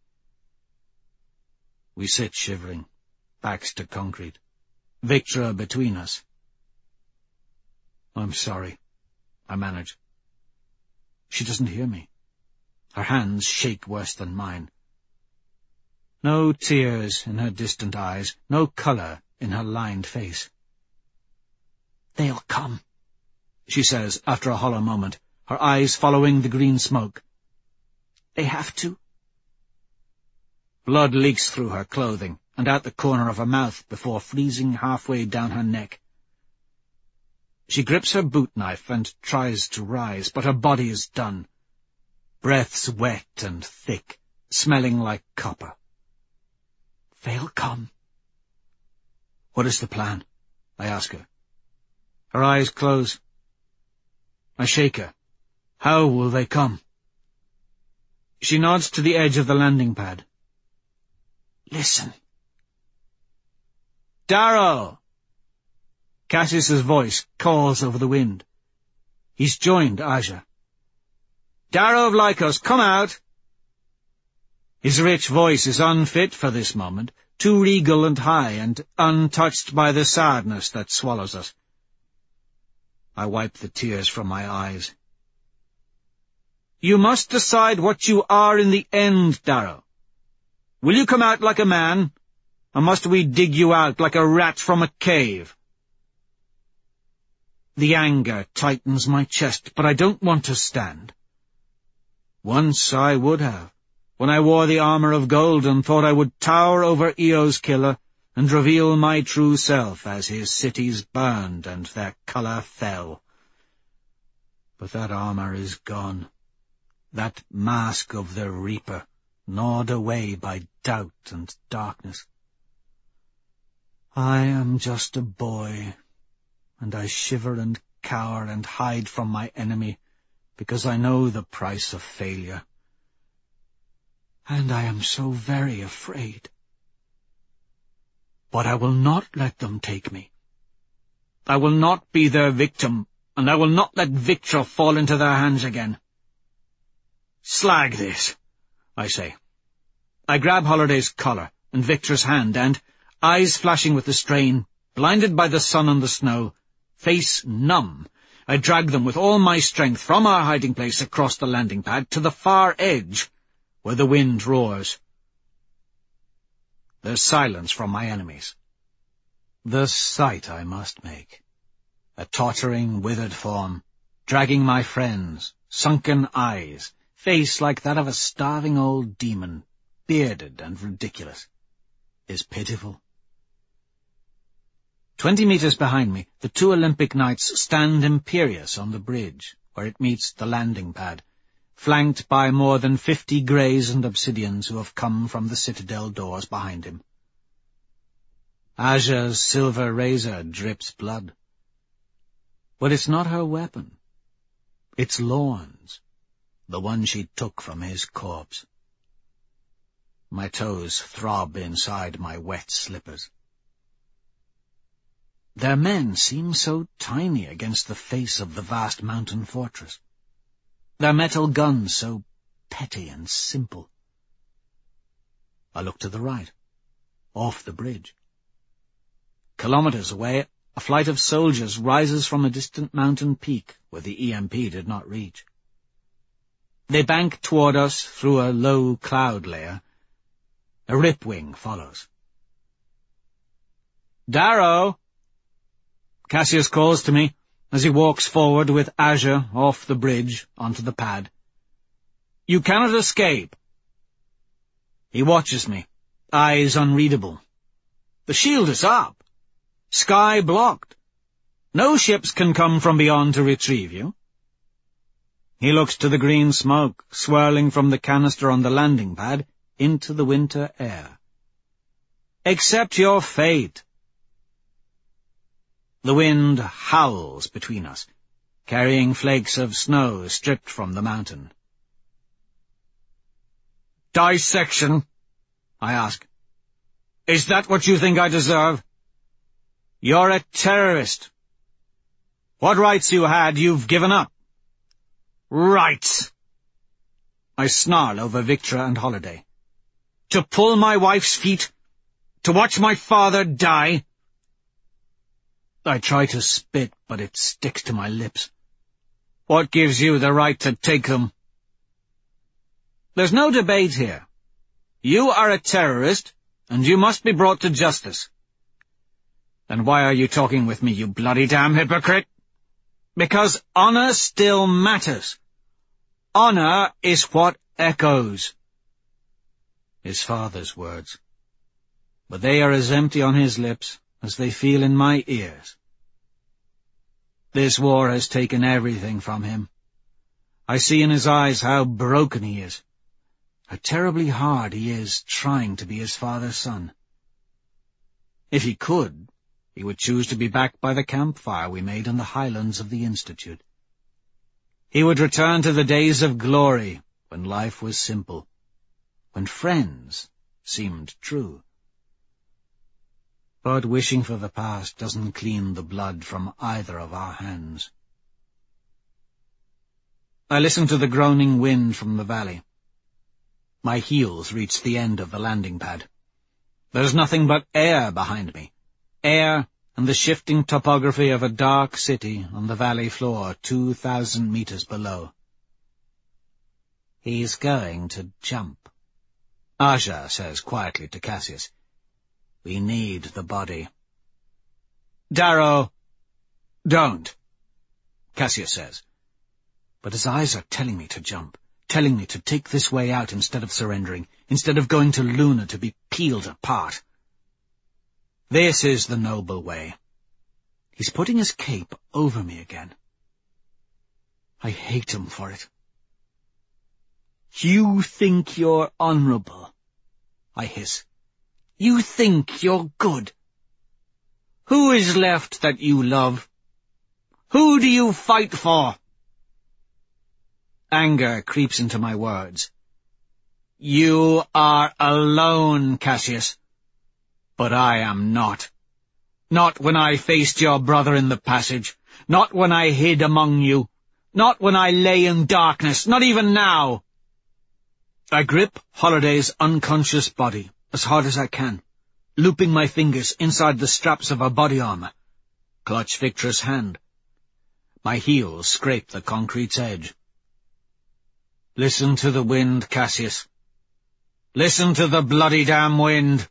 We sit shivering, backs to concrete, Victra between us. "I'm sorry," I manage. She doesn't hear me. Her hands shake worse than mine. No tears in her distant eyes, no colour in her lined face. "They'll come," she says after a hollow moment, her eyes following the green smoke. "They have to." Blood leaks through her clothing and out the corner of her mouth before freezing halfway down her neck. She grips her boot knife and tries to rise, but her body is done. Breath's wet and thick, smelling like copper. "They'll come." "What is the plan?" I ask her. Her eyes close. I shake her. "How will they come?" She nods to the edge of the landing pad. "Listen." "Darrow!" Cassius's voice calls over the wind. He's joined Aja. "Darrow of Lycos, come out!" His rich voice is unfit for this moment, too regal and high, and untouched by the sadness that swallows us. I wipe the tears from my eyes. "You must decide what you are in the end, Darrow. Will you come out like a man, or must we dig you out like a rat from a cave?" The anger tightens my chest, but I don't want to stand. Once I would have, when I wore the armor of gold and thought I would tower over Eo's killer and reveal my true self as his cities burned and their colour fell. But that armor is gone, that mask of the Reaper, gnawed away by doubt and darkness. I am just a boy, and I shiver and cower and hide from my enemy, because I know the price of failure. And I am so very afraid. But I will not let them take me. I will not be their victim, and I will not let Victor fall into their hands again. Slag this, I say. I grab Holliday's collar and Victor's hand, and, eyes flashing with the strain, blinded by the sun and the snow, face numb, I drag them with all my strength from our hiding place across the landing pad to the far edge, where the wind roars. There's silence from my enemies. The sight I must make. A tottering, withered form, dragging my friends, sunken eyes, face like that of a starving old demon, bearded and ridiculous, is pitiful. Twenty meters behind me, the two Olympic knights stand imperious on the bridge, where it meets the landing pad, flanked by more than fifty greys and obsidians who have come from the citadel doors behind him. Aja's silver razor drips blood. But it's not her weapon. It's Lorne's, the one she took from his corpse. My toes throb inside my wet slippers. Their men seem so tiny against the face of the vast mountain fortress. Their metal guns so petty and simple. I look to the right, off the bridge. Kilometers away, a flight of soldiers rises from a distant mountain peak where the E M P did not reach. They bank toward us through a low cloud layer. A ripwing follows. "Darrow!" Cassius calls to me as he walks forward with Aja off the bridge onto the pad. "You cannot escape." He watches me, eyes unreadable. The shield is up. Sky blocked. No ships can come from beyond to retrieve you. He looks to the green smoke swirling from the canister on the landing pad into the winter air. "Accept your fate." The wind howls between us, carrying flakes of snow stripped from the mountain. "Dissection?" I ask. "Is that what you think I deserve? You're a terrorist. What rights you had, you've given up." "Rights!" I snarl over Victor and Holliday. "To pull my wife's feet? To watch my father die?" I try to spit, but it sticks to my lips. "What gives you the right to take them?" "There's no debate here. You are a terrorist, and you must be brought to justice." "Then why are you talking with me, you bloody damn hypocrite?" "Because honor still matters. Honor is what echoes." His father's words. But they are as empty on his lips as they feel in my ears. This war has taken everything from him. I see in his eyes how broken he is, how terribly hard he is trying to be his father's son. If he could, he would choose to be back by the campfire we made in the highlands of the Institute. He would return to the days of glory, when life was simple, when friends seemed true. But wishing for the past doesn't clean the blood from either of our hands. I listen to the groaning wind from the valley. My heels reach the end of the landing pad. There's nothing but air behind me. Air and the shifting topography of a dark city on the valley floor two thousand meters below. "He's going to jump," Aja says quietly to Cassius. "We need the body." "Darrow, don't," Cassius says. But his eyes are telling me to jump, telling me to take this way out instead of surrendering, instead of going to Luna to be peeled apart. This is the noble way. He's putting his cape over me again. I hate him for it. "You think you're honorable," I hiss. "You think you're good. Who is left that you love? Who do you fight for?" Anger creeps into my words. "You are alone, Cassius. But I am not. Not when I faced your brother in the passage. Not when I hid among you. Not when I lay in darkness. Not even now. I grip Holiday's unconscious body as hard as I can, looping my fingers inside the straps of her body armor. Clutch Victra's hand. My heels scrape the concrete's edge. Listen to the wind, Cassius. Listen to the bloody damn wind.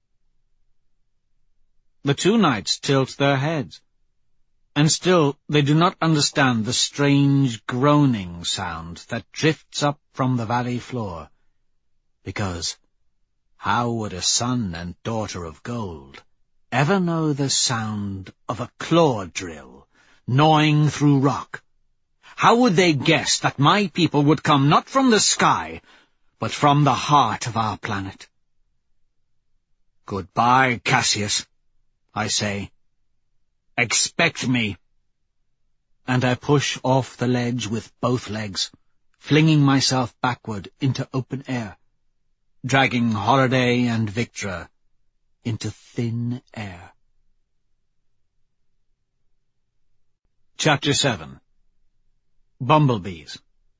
The two knights tilt their heads, and still they do not understand the strange groaning sound that drifts up from the valley floor, because how would a son and daughter of gold ever know the sound of a claw drill gnawing through rock? How would they guess that my people would come not from the sky, but from the heart of our planet? Goodbye, Cassius, I say. Expect me. And I push off the ledge with both legs, flinging myself backward into open air, dragging Holiday and Victra into thin air. Chapter seven. Bumblebees.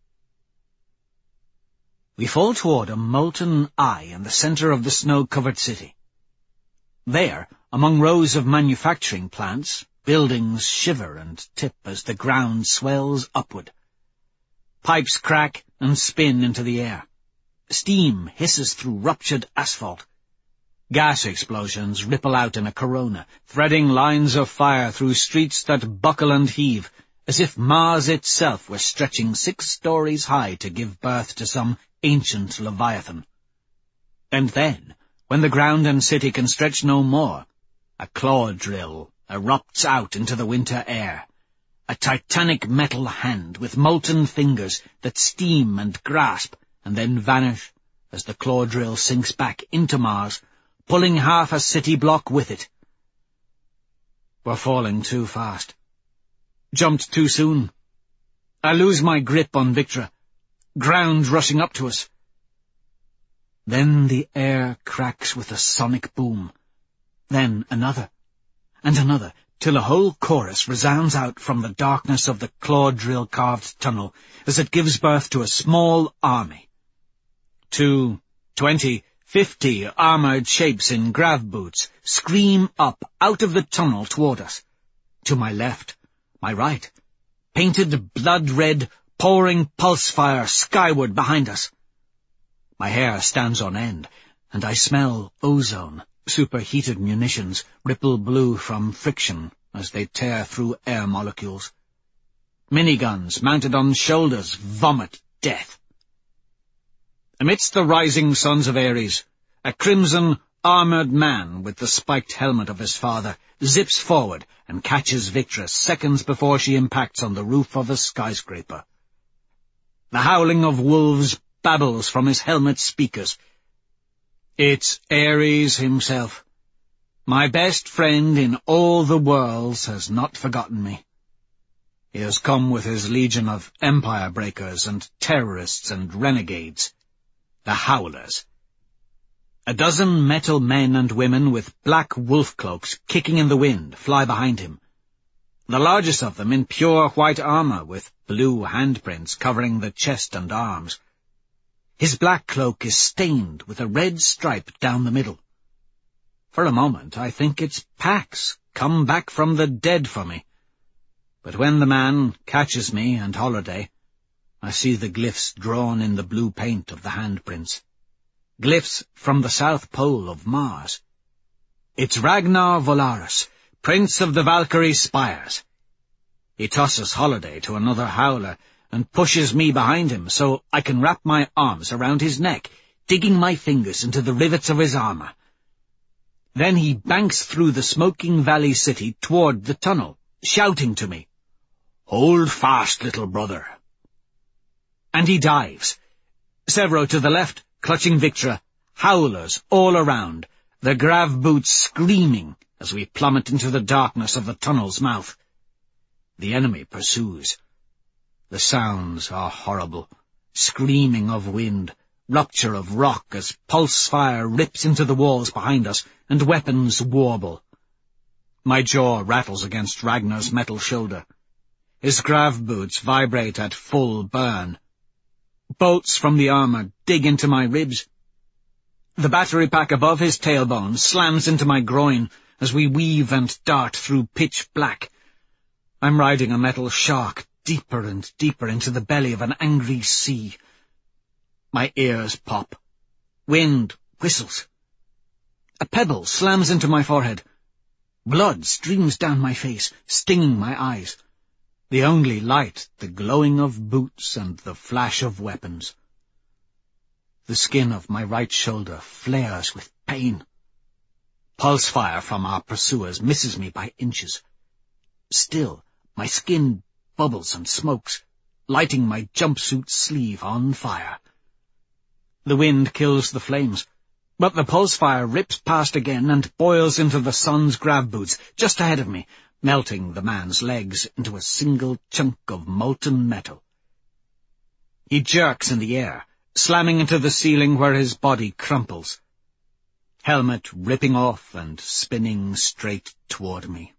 We fall toward a molten eye in the center of the snow-covered city. There, among rows of manufacturing plants, buildings shiver and tip as the ground swells upward. Pipes crack and spin into the air. Steam hisses through ruptured asphalt. Gas explosions ripple out in a corona, threading lines of fire through streets that buckle and heave, as if Mars itself were stretching six stories high to give birth to some ancient leviathan. And then, when the ground and city can stretch no more, a claw drill erupts out into the winter air, a titanic metal hand with molten fingers that steam and grasp and then vanish as the claw drill sinks back into Mars, pulling half a city block with it. We're falling too fast. Jumped too soon. I lose my grip on Victra. Ground rushing up to us. Then the air cracks with a sonic boom. Then another, and another, till a whole chorus resounds out from the darkness of the claw drill-carved tunnel as it gives birth to a small army. Two, twenty, fifty armored shapes in grav boots scream up out of the tunnel toward us. To my left, my right, painted blood-red, pouring pulse fire skyward behind us. My hair stands on end, and I smell ozone, superheated munitions, ripple blue from friction as they tear through air molecules. Miniguns mounted on shoulders vomit death. Amidst the rising sons of Ares, a crimson, armoured man with the spiked helmet of his father zips forward and catches Victra seconds before she impacts on the roof of a skyscraper. The howling of wolves babbles from his helmet speakers. It's Ares himself. My best friend in all the worlds has not forgotten me. He has come with his legion of empire breakers and terrorists and renegades, the Howlers. A dozen metal men and women with black wolf cloaks kicking in the wind fly behind him, the largest of them in pure white armor with blue handprints covering the chest and arms. His black cloak is stained with a red stripe down the middle. For a moment I think it's Pax, come back from the dead for me. But when the man catches me and Holiday, I see the glyphs drawn in the blue paint of the handprints. Glyphs from the south pole of Mars. It's Ragnar Volaris, Prince of the Valkyrie Spires. He tosses Holiday to another howler and pushes me behind him so I can wrap my arms around his neck, digging my fingers into the rivets of his armor. Then he banks through the smoking valley city toward the tunnel, shouting to me, "Hold fast, little brother." And he dives. Severo to the left, clutching Victra, howlers all around, the grav boots screaming as we plummet into the darkness of the tunnel's mouth. The enemy pursues. The sounds are horrible, screaming of wind, rupture of rock as pulse fire rips into the walls behind us, and weapons warble. My jaw rattles against Ragnar's metal shoulder. His grav boots vibrate at full burn. Bolts from the armour dig into my ribs. The battery pack above his tailbone slams into my groin as we weave and dart through pitch black. I'm riding a metal shark deeper and deeper into the belly of an angry sea. My ears pop. Wind whistles. A pebble slams into my forehead. Blood streams down my face, stinging my eyes. The only light, the glowing of boots and the flash of weapons. The skin of my right shoulder flares with pain. Pulse fire from our pursuers misses me by inches. Still, my skin bubbles and smokes, lighting my jumpsuit sleeve on fire. The wind kills the flames, but the pulse fire rips past again and boils into the sun's grav boots just ahead of me, melting the man's legs into a single chunk of molten metal. He jerks in the air, slamming into the ceiling where his body crumples. Helmet ripping off and spinning straight toward me.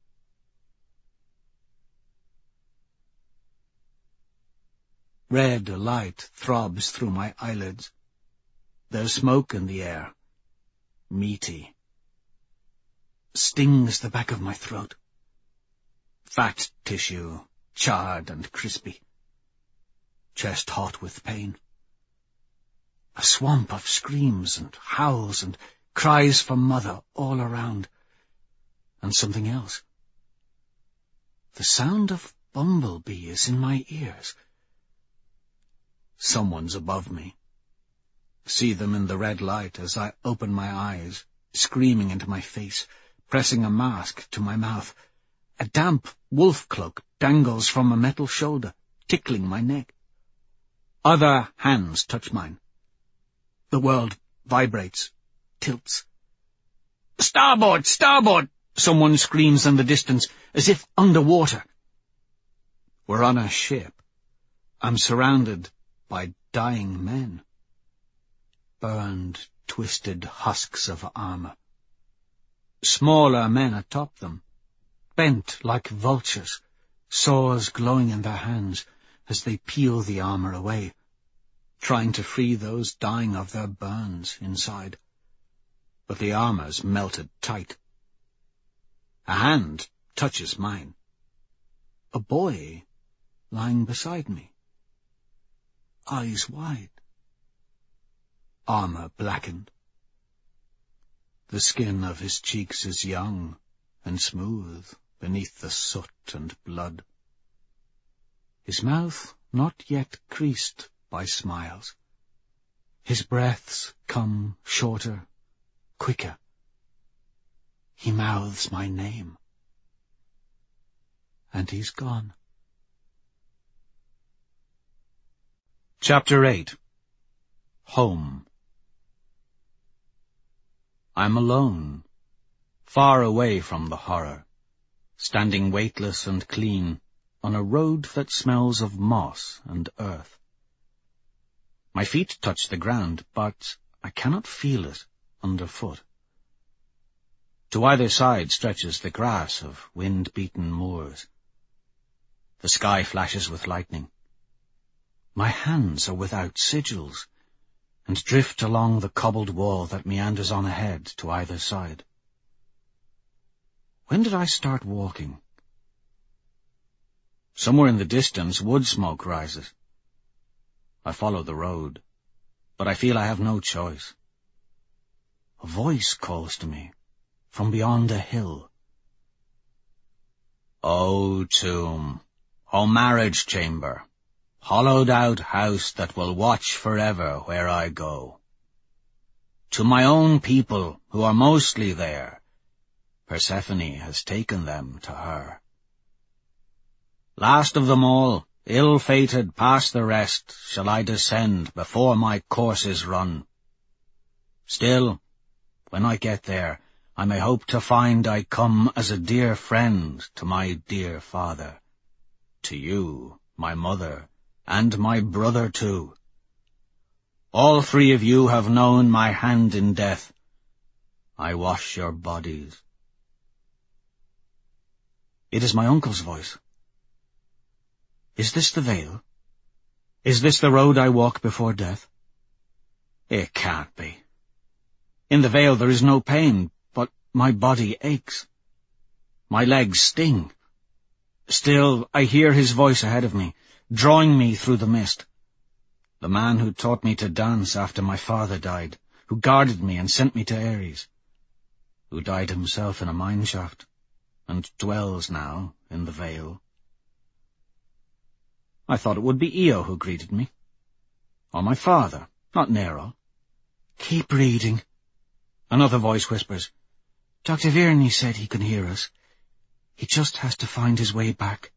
Red light throbs through my eyelids. There's smoke in the air. Meaty. Stings the back of my throat. Fat tissue, charred and crispy. Chest hot with pain. A swamp of screams and howls and cries for mother all around. And something else. The sound of bumblebees in my ears. Someone's above me. See them in the red light as I open my eyes, screaming into my face, pressing a mask to my mouth. A damp wolf cloak dangles from a metal shoulder, tickling my neck. Other hands touch mine. The world vibrates, tilts. "Starboard! Starboard!" someone screams in the distance, as if underwater. We're on a ship. I'm surrounded by dying men. Burned, twisted husks of armour. Smaller men atop them, bent like vultures, swords glowing in their hands as they peel the armour away, trying to free those dying of their burns inside. But the armour's melted tight. A hand touches mine. A boy lying beside me. Eyes wide. Armour blackened. The skin of his cheeks is young and smooth beneath the soot and blood. His mouth not yet creased by smiles. His breaths come shorter, quicker. He mouths my name. And he's gone. Chapter eight. Home. I'm alone, far away from the horror, standing weightless and clean on a road that smells of moss and earth. My feet touch the ground, but I cannot feel it underfoot. To either side stretches the grass of wind-beaten moors. The sky flashes with lightning. My hands are without sigils, and drift along the cobbled wall that meanders on ahead to either side. When did I start walking? Somewhere in the distance, wood smoke rises. I follow the road, but I feel I have no choice. A voice calls to me from beyond a hill. O tomb, O marriage chamber, hollowed-out house that will watch forever where I go. To my own people, who are mostly there, Persephone has taken them to her. Last of them all, ill-fated past the rest, shall I descend before my course is run. Still, when I get there, I may hope to find I come as a dear friend to my dear father, to you, my mother, and my brother too. All three of you have known my hand in death. I wash your bodies. It is my uncle's voice. Is this the Vale? Is this the road I walk before death? It can't be. In the Vale there is no pain, but my body aches. My legs sting. Still, I hear his voice ahead of me, drawing me through the mist. The man who taught me to dance after my father died, who guarded me and sent me to Ares, who died himself in a mine shaft, and dwells now in the Vale. I thought it would be Io who greeted me, or my father, not Nerol. Keep reading. Another voice whispers. Doctor Vierney said he can hear us. He just has to find his way back.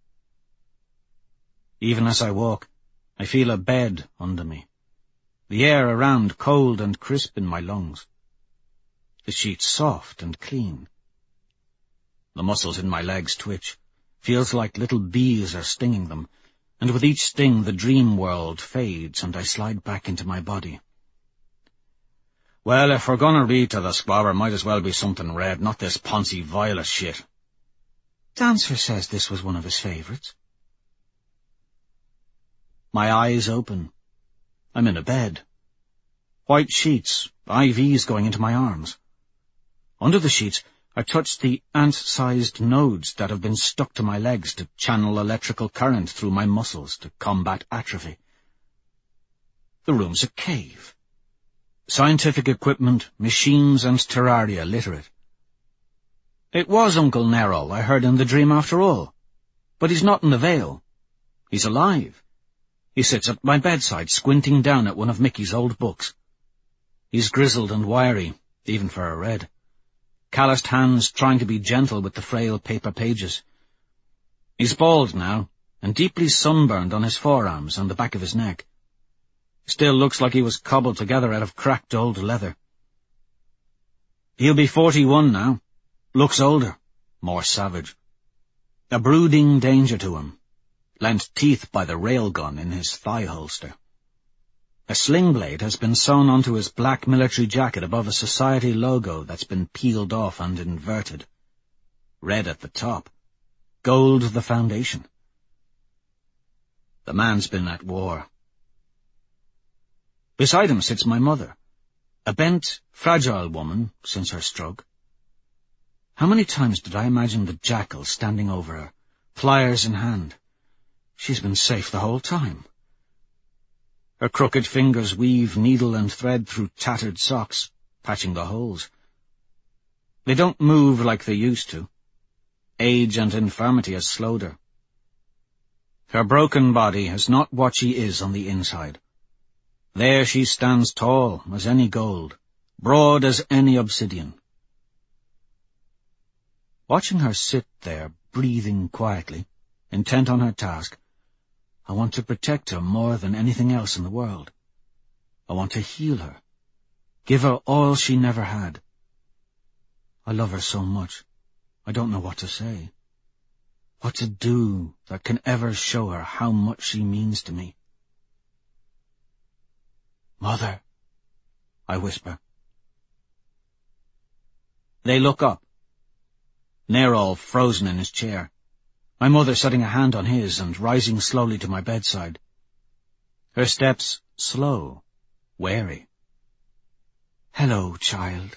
Even as I walk, I feel a bed under me, the air around cold and crisp in my lungs, the sheets soft and clean. The muscles in my legs twitch, feels like little bees are stinging them, and with each sting the dream world fades and I slide back into my body. Well, if we're gonna read to the squabber, might as well be something red, not this poncy violet shit. Dancer says this was one of his favourites. My eyes open. I'm in a bed. White sheets, I Vs going into my arms. Under the sheets, I touch the ant-sized nodes that have been stuck to my legs to channel electrical current through my muscles to combat atrophy. The room's a cave. Scientific equipment, machines and terraria litter it. It was Uncle Nerol I heard in the dream after all. But he's not in the Vale. He's alive. He sits at my bedside, squinting down at one of Mickey's old books. He's grizzled and wiry, even for a red. Calloused hands trying to be gentle with the frail paper pages. He's bald now, and deeply sunburned on his forearms and the back of his neck. Still looks like he was cobbled together out of cracked old leather. He'll be forty-one now. Looks older, more savage. A brooding danger to him, lent teeth by the railgun in his thigh holster. A sling blade has been sewn onto his black military jacket above a society logo that's been peeled off and inverted. Red at the top, gold the foundation. The man's been at war. Beside him sits my mother, a bent, fragile woman since her stroke. How many times did I imagine the jackal standing over her, pliers in hand? She's been safe the whole time. Her crooked fingers weave needle and thread through tattered socks, patching the holes. They don't move like they used to. Age and infirmity has slowed her. Her broken body has not what she is on the inside. There she stands tall as any gold, broad as any obsidian. Watching her sit there, breathing quietly, intent on her task, I want to protect her more than anything else in the world. I want to heal her, give her all she never had. I love her so much, I don't know what to say, what to do that can ever show her how much she means to me. Mother, I whisper. They look up. Nerol frozen in his chair, my mother setting a hand on his and rising slowly to my bedside. Her steps slow, wary. Hello, child.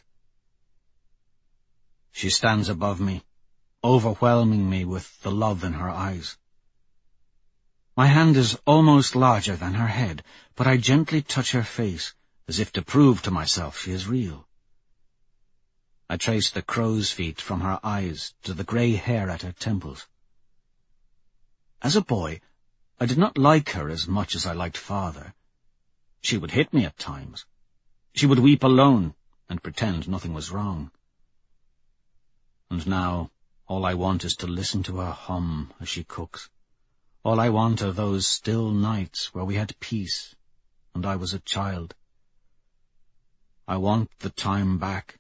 She stands above me, overwhelming me with the love in her eyes. My hand is almost larger than her head, but I gently touch her face, as if to prove to myself she is real. I trace the crow's feet from her eyes to the grey hair at her temples. As a boy, I did not like her as much as I liked father. She would hit me at times. She would weep alone and pretend nothing was wrong. And now, all I want is to listen to her hum as she cooks. All I want are those still nights where we had peace, and I was a child. I want the time back.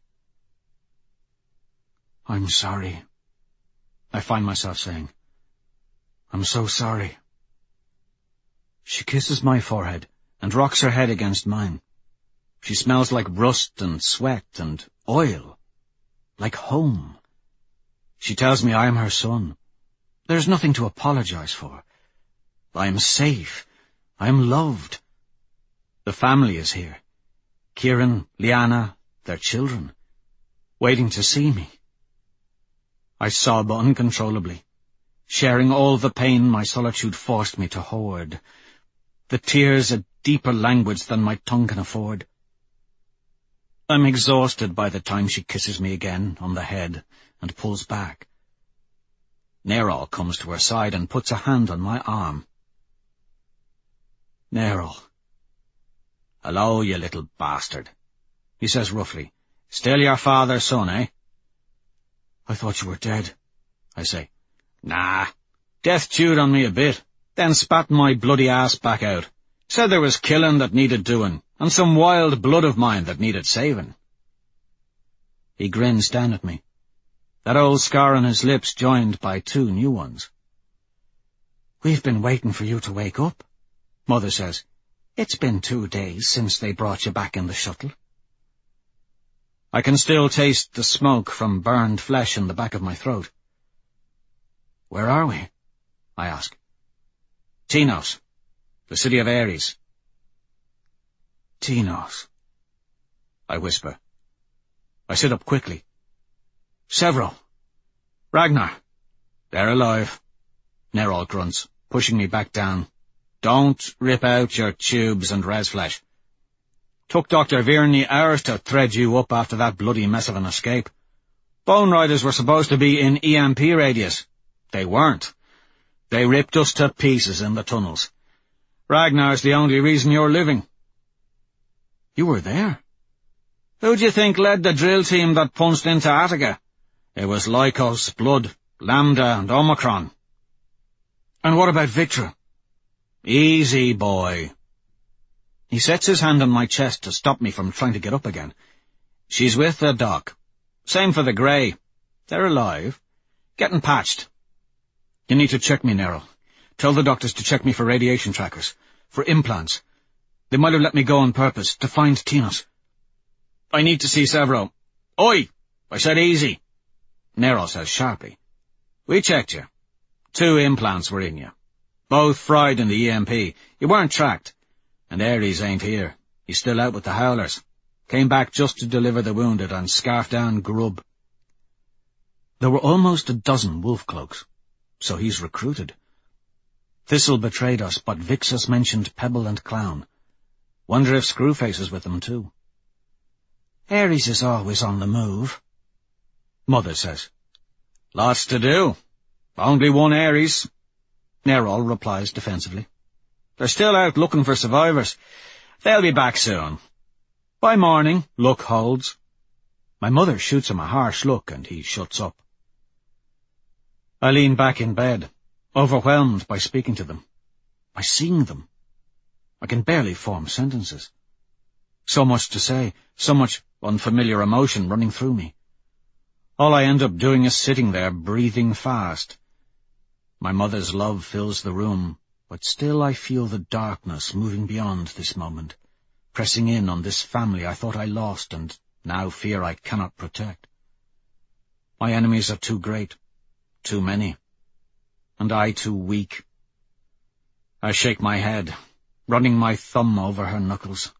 I'm sorry, I find myself saying. I'm so sorry. She kisses my forehead and rocks her head against mine. She smells like rust and sweat and oil, like home. She tells me I am her son. There's nothing to apologize for. I am safe. I am loved. The family is here. Kieran, Liana, their children, waiting to see me. I sob uncontrollably, sharing all the pain my solitude forced me to hoard, the tears a deeper language than my tongue can afford. I'm exhausted by the time she kisses me again on the head and pulls back. Nerol comes to her side and puts a hand on my arm. Nerol. Hello, you little bastard, he says roughly. Still your father's son, eh? I thought you were dead, I say. Nah, death chewed on me a bit, then spat my bloody ass back out. Said there was killing that needed doing, and some wild blood of mine that needed saving. He grins down at me, that old scar on his lips joined by two new ones. We've been waiting for you to wake up, Mother says. It's been two days since they brought you back in the shuttle. I can still taste the smoke from burned flesh in the back of my throat. Where are we? I ask. Tinos, the city of Ares. Tinos, I whisper. I sit up quickly. Several. Ragnar. They're alive. Nerol grunts, pushing me back down. Don't rip out your tubes and res flesh. Took Doctor Virney hours to thread you up after that bloody mess of an escape. Bone Riders were supposed to be in E M P radius. They weren't. They ripped us to pieces in the tunnels. Ragnar's the only reason you're living. You were there? Who do you think led the drill team that punched into Attica? It was Lycos, Blood, Lambda, and Omicron. And what about Victra? Easy, boy. He sets his hand on my chest to stop me from trying to get up again. She's with the doc. Same for the Grey. They're alive. Getting patched. You need to check me, Nerol. Tell the doctors to check me for radiation trackers, for implants. They might have let me go on purpose, to find Tinos. I need to see Severo. Oi! I said easy. Nerol says sharply. We checked you. Two implants were in you. Both fried in the E M P. You weren't tracked. And Ares ain't here. He's still out with the Howlers. Came back just to deliver the wounded and scarf down grub. There were almost a dozen wolf cloaks, so he's recruited. Thistle betrayed us, but Vixus mentioned Pebble and Clown. Wonder if Screwface is with them too. Ares is always on the move, Mother says. Lots to do. Only one Ares. Nerol replies defensively. They're still out looking for survivors. They'll be back soon. By morning, luck holds. My mother shoots him a harsh look, and he shuts up. I lean back in bed, overwhelmed by speaking to them, by seeing them. I can barely form sentences. So much to say, so much unfamiliar emotion running through me. All I end up doing is sitting there, breathing fast. My mother's love fills the room, but still I feel the darkness moving beyond this moment, pressing in on this family I thought I lost and now fear I cannot protect. My enemies are too great, too many, and I too weak. I shake my head, running my thumb over her knuckles.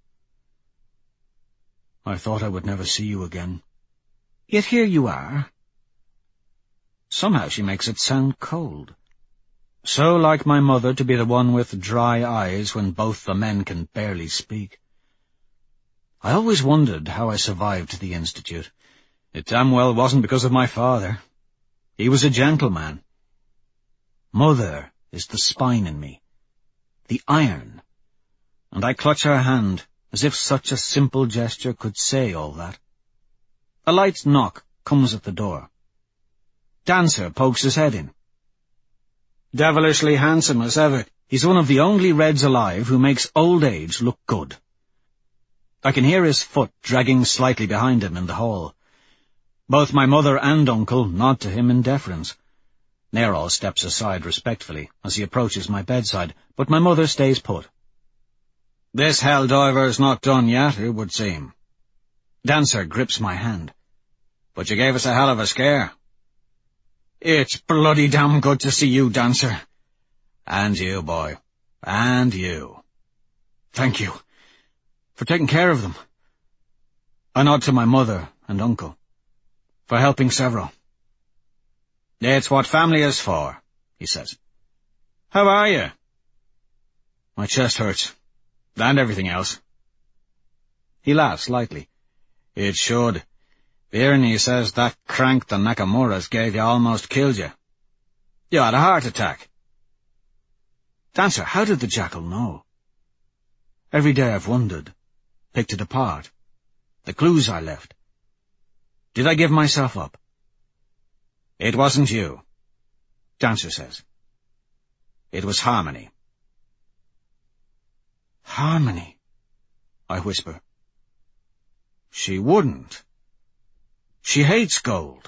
I thought I would never see you again. Yet here you are. Somehow she makes it sound cold. So like my mother to be the one with dry eyes when both the men can barely speak. I always wondered how I survived the Institute. It damn well wasn't because of my father. He was a gentleman. Mother is the spine in me, the iron, and I clutch her hand as if such a simple gesture could say all that. A light knock comes at the door. Dancer pokes his head in. Devilishly handsome as ever, he's one of the only Reds alive who makes old age look good. I can hear his foot dragging slightly behind him in the hall. Both my mother and uncle nod to him in deference. Nerol steps aside respectfully as he approaches my bedside, but my mother stays put. This helldiver's not done yet, it would seem. Dancer grips my hand. But you gave us a hell of a scare. It's bloody damn good to see you, Dancer. And you, boy. And you. Thank you. For taking care of them. I nod to my mother and uncle. For helping several. It's what family is for, he says. How are you? My chest hurts. And everything else. He laughs lightly. It should. Birney says that crank the Nakamura's gave you almost killed you. You had a heart attack. Dancer, how did the jackal know? Every day I've wondered, picked it apart, the clues I left. Did I give myself up? It wasn't you, Dancer says. It was Harmony. Harmony, I whisper. She wouldn't. She hates gold.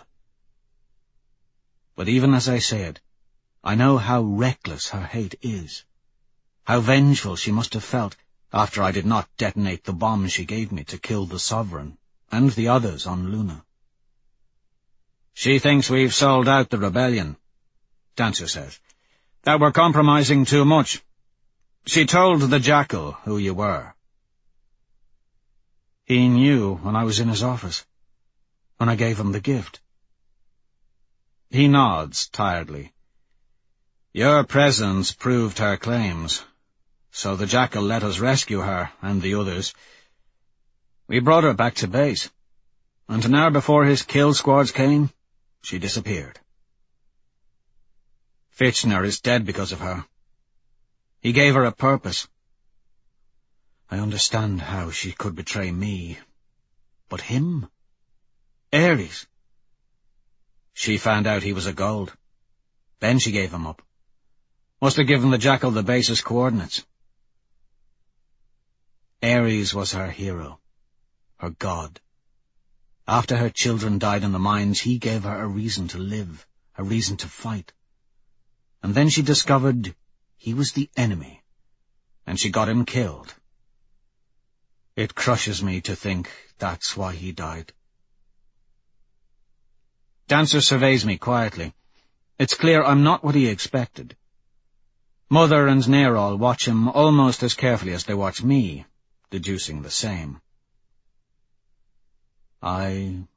But even as I say it, I know how reckless her hate is, how vengeful she must have felt after I did not detonate the bomb she gave me to kill the Sovereign and the others on Luna. She thinks we've sold out the rebellion, Dancer says, that we're compromising too much. She told the jackal who you were. He knew when I was in his office, when I gave him the gift. He nods tiredly. Your presence proved her claims, so the jackal let us rescue her and the others. We brought her back to base, and an hour before his kill squads came, she disappeared. Fitchner is dead because of her. He gave her a purpose. I understand how she could betray me. But him? Ares? She found out he was a gold. Then she gave him up. Must have given the jackal the base's coordinates. Ares was her hero, her god. After her children died in the mines, he gave her a reason to live, a reason to fight. And then she discovered he was the enemy, and she got him killed. It crushes me to think that's why he died. Dancer surveys me quietly. It's clear I'm not what he expected. Mother and Nerol watch him almost as carefully as they watch me, deducing the same. I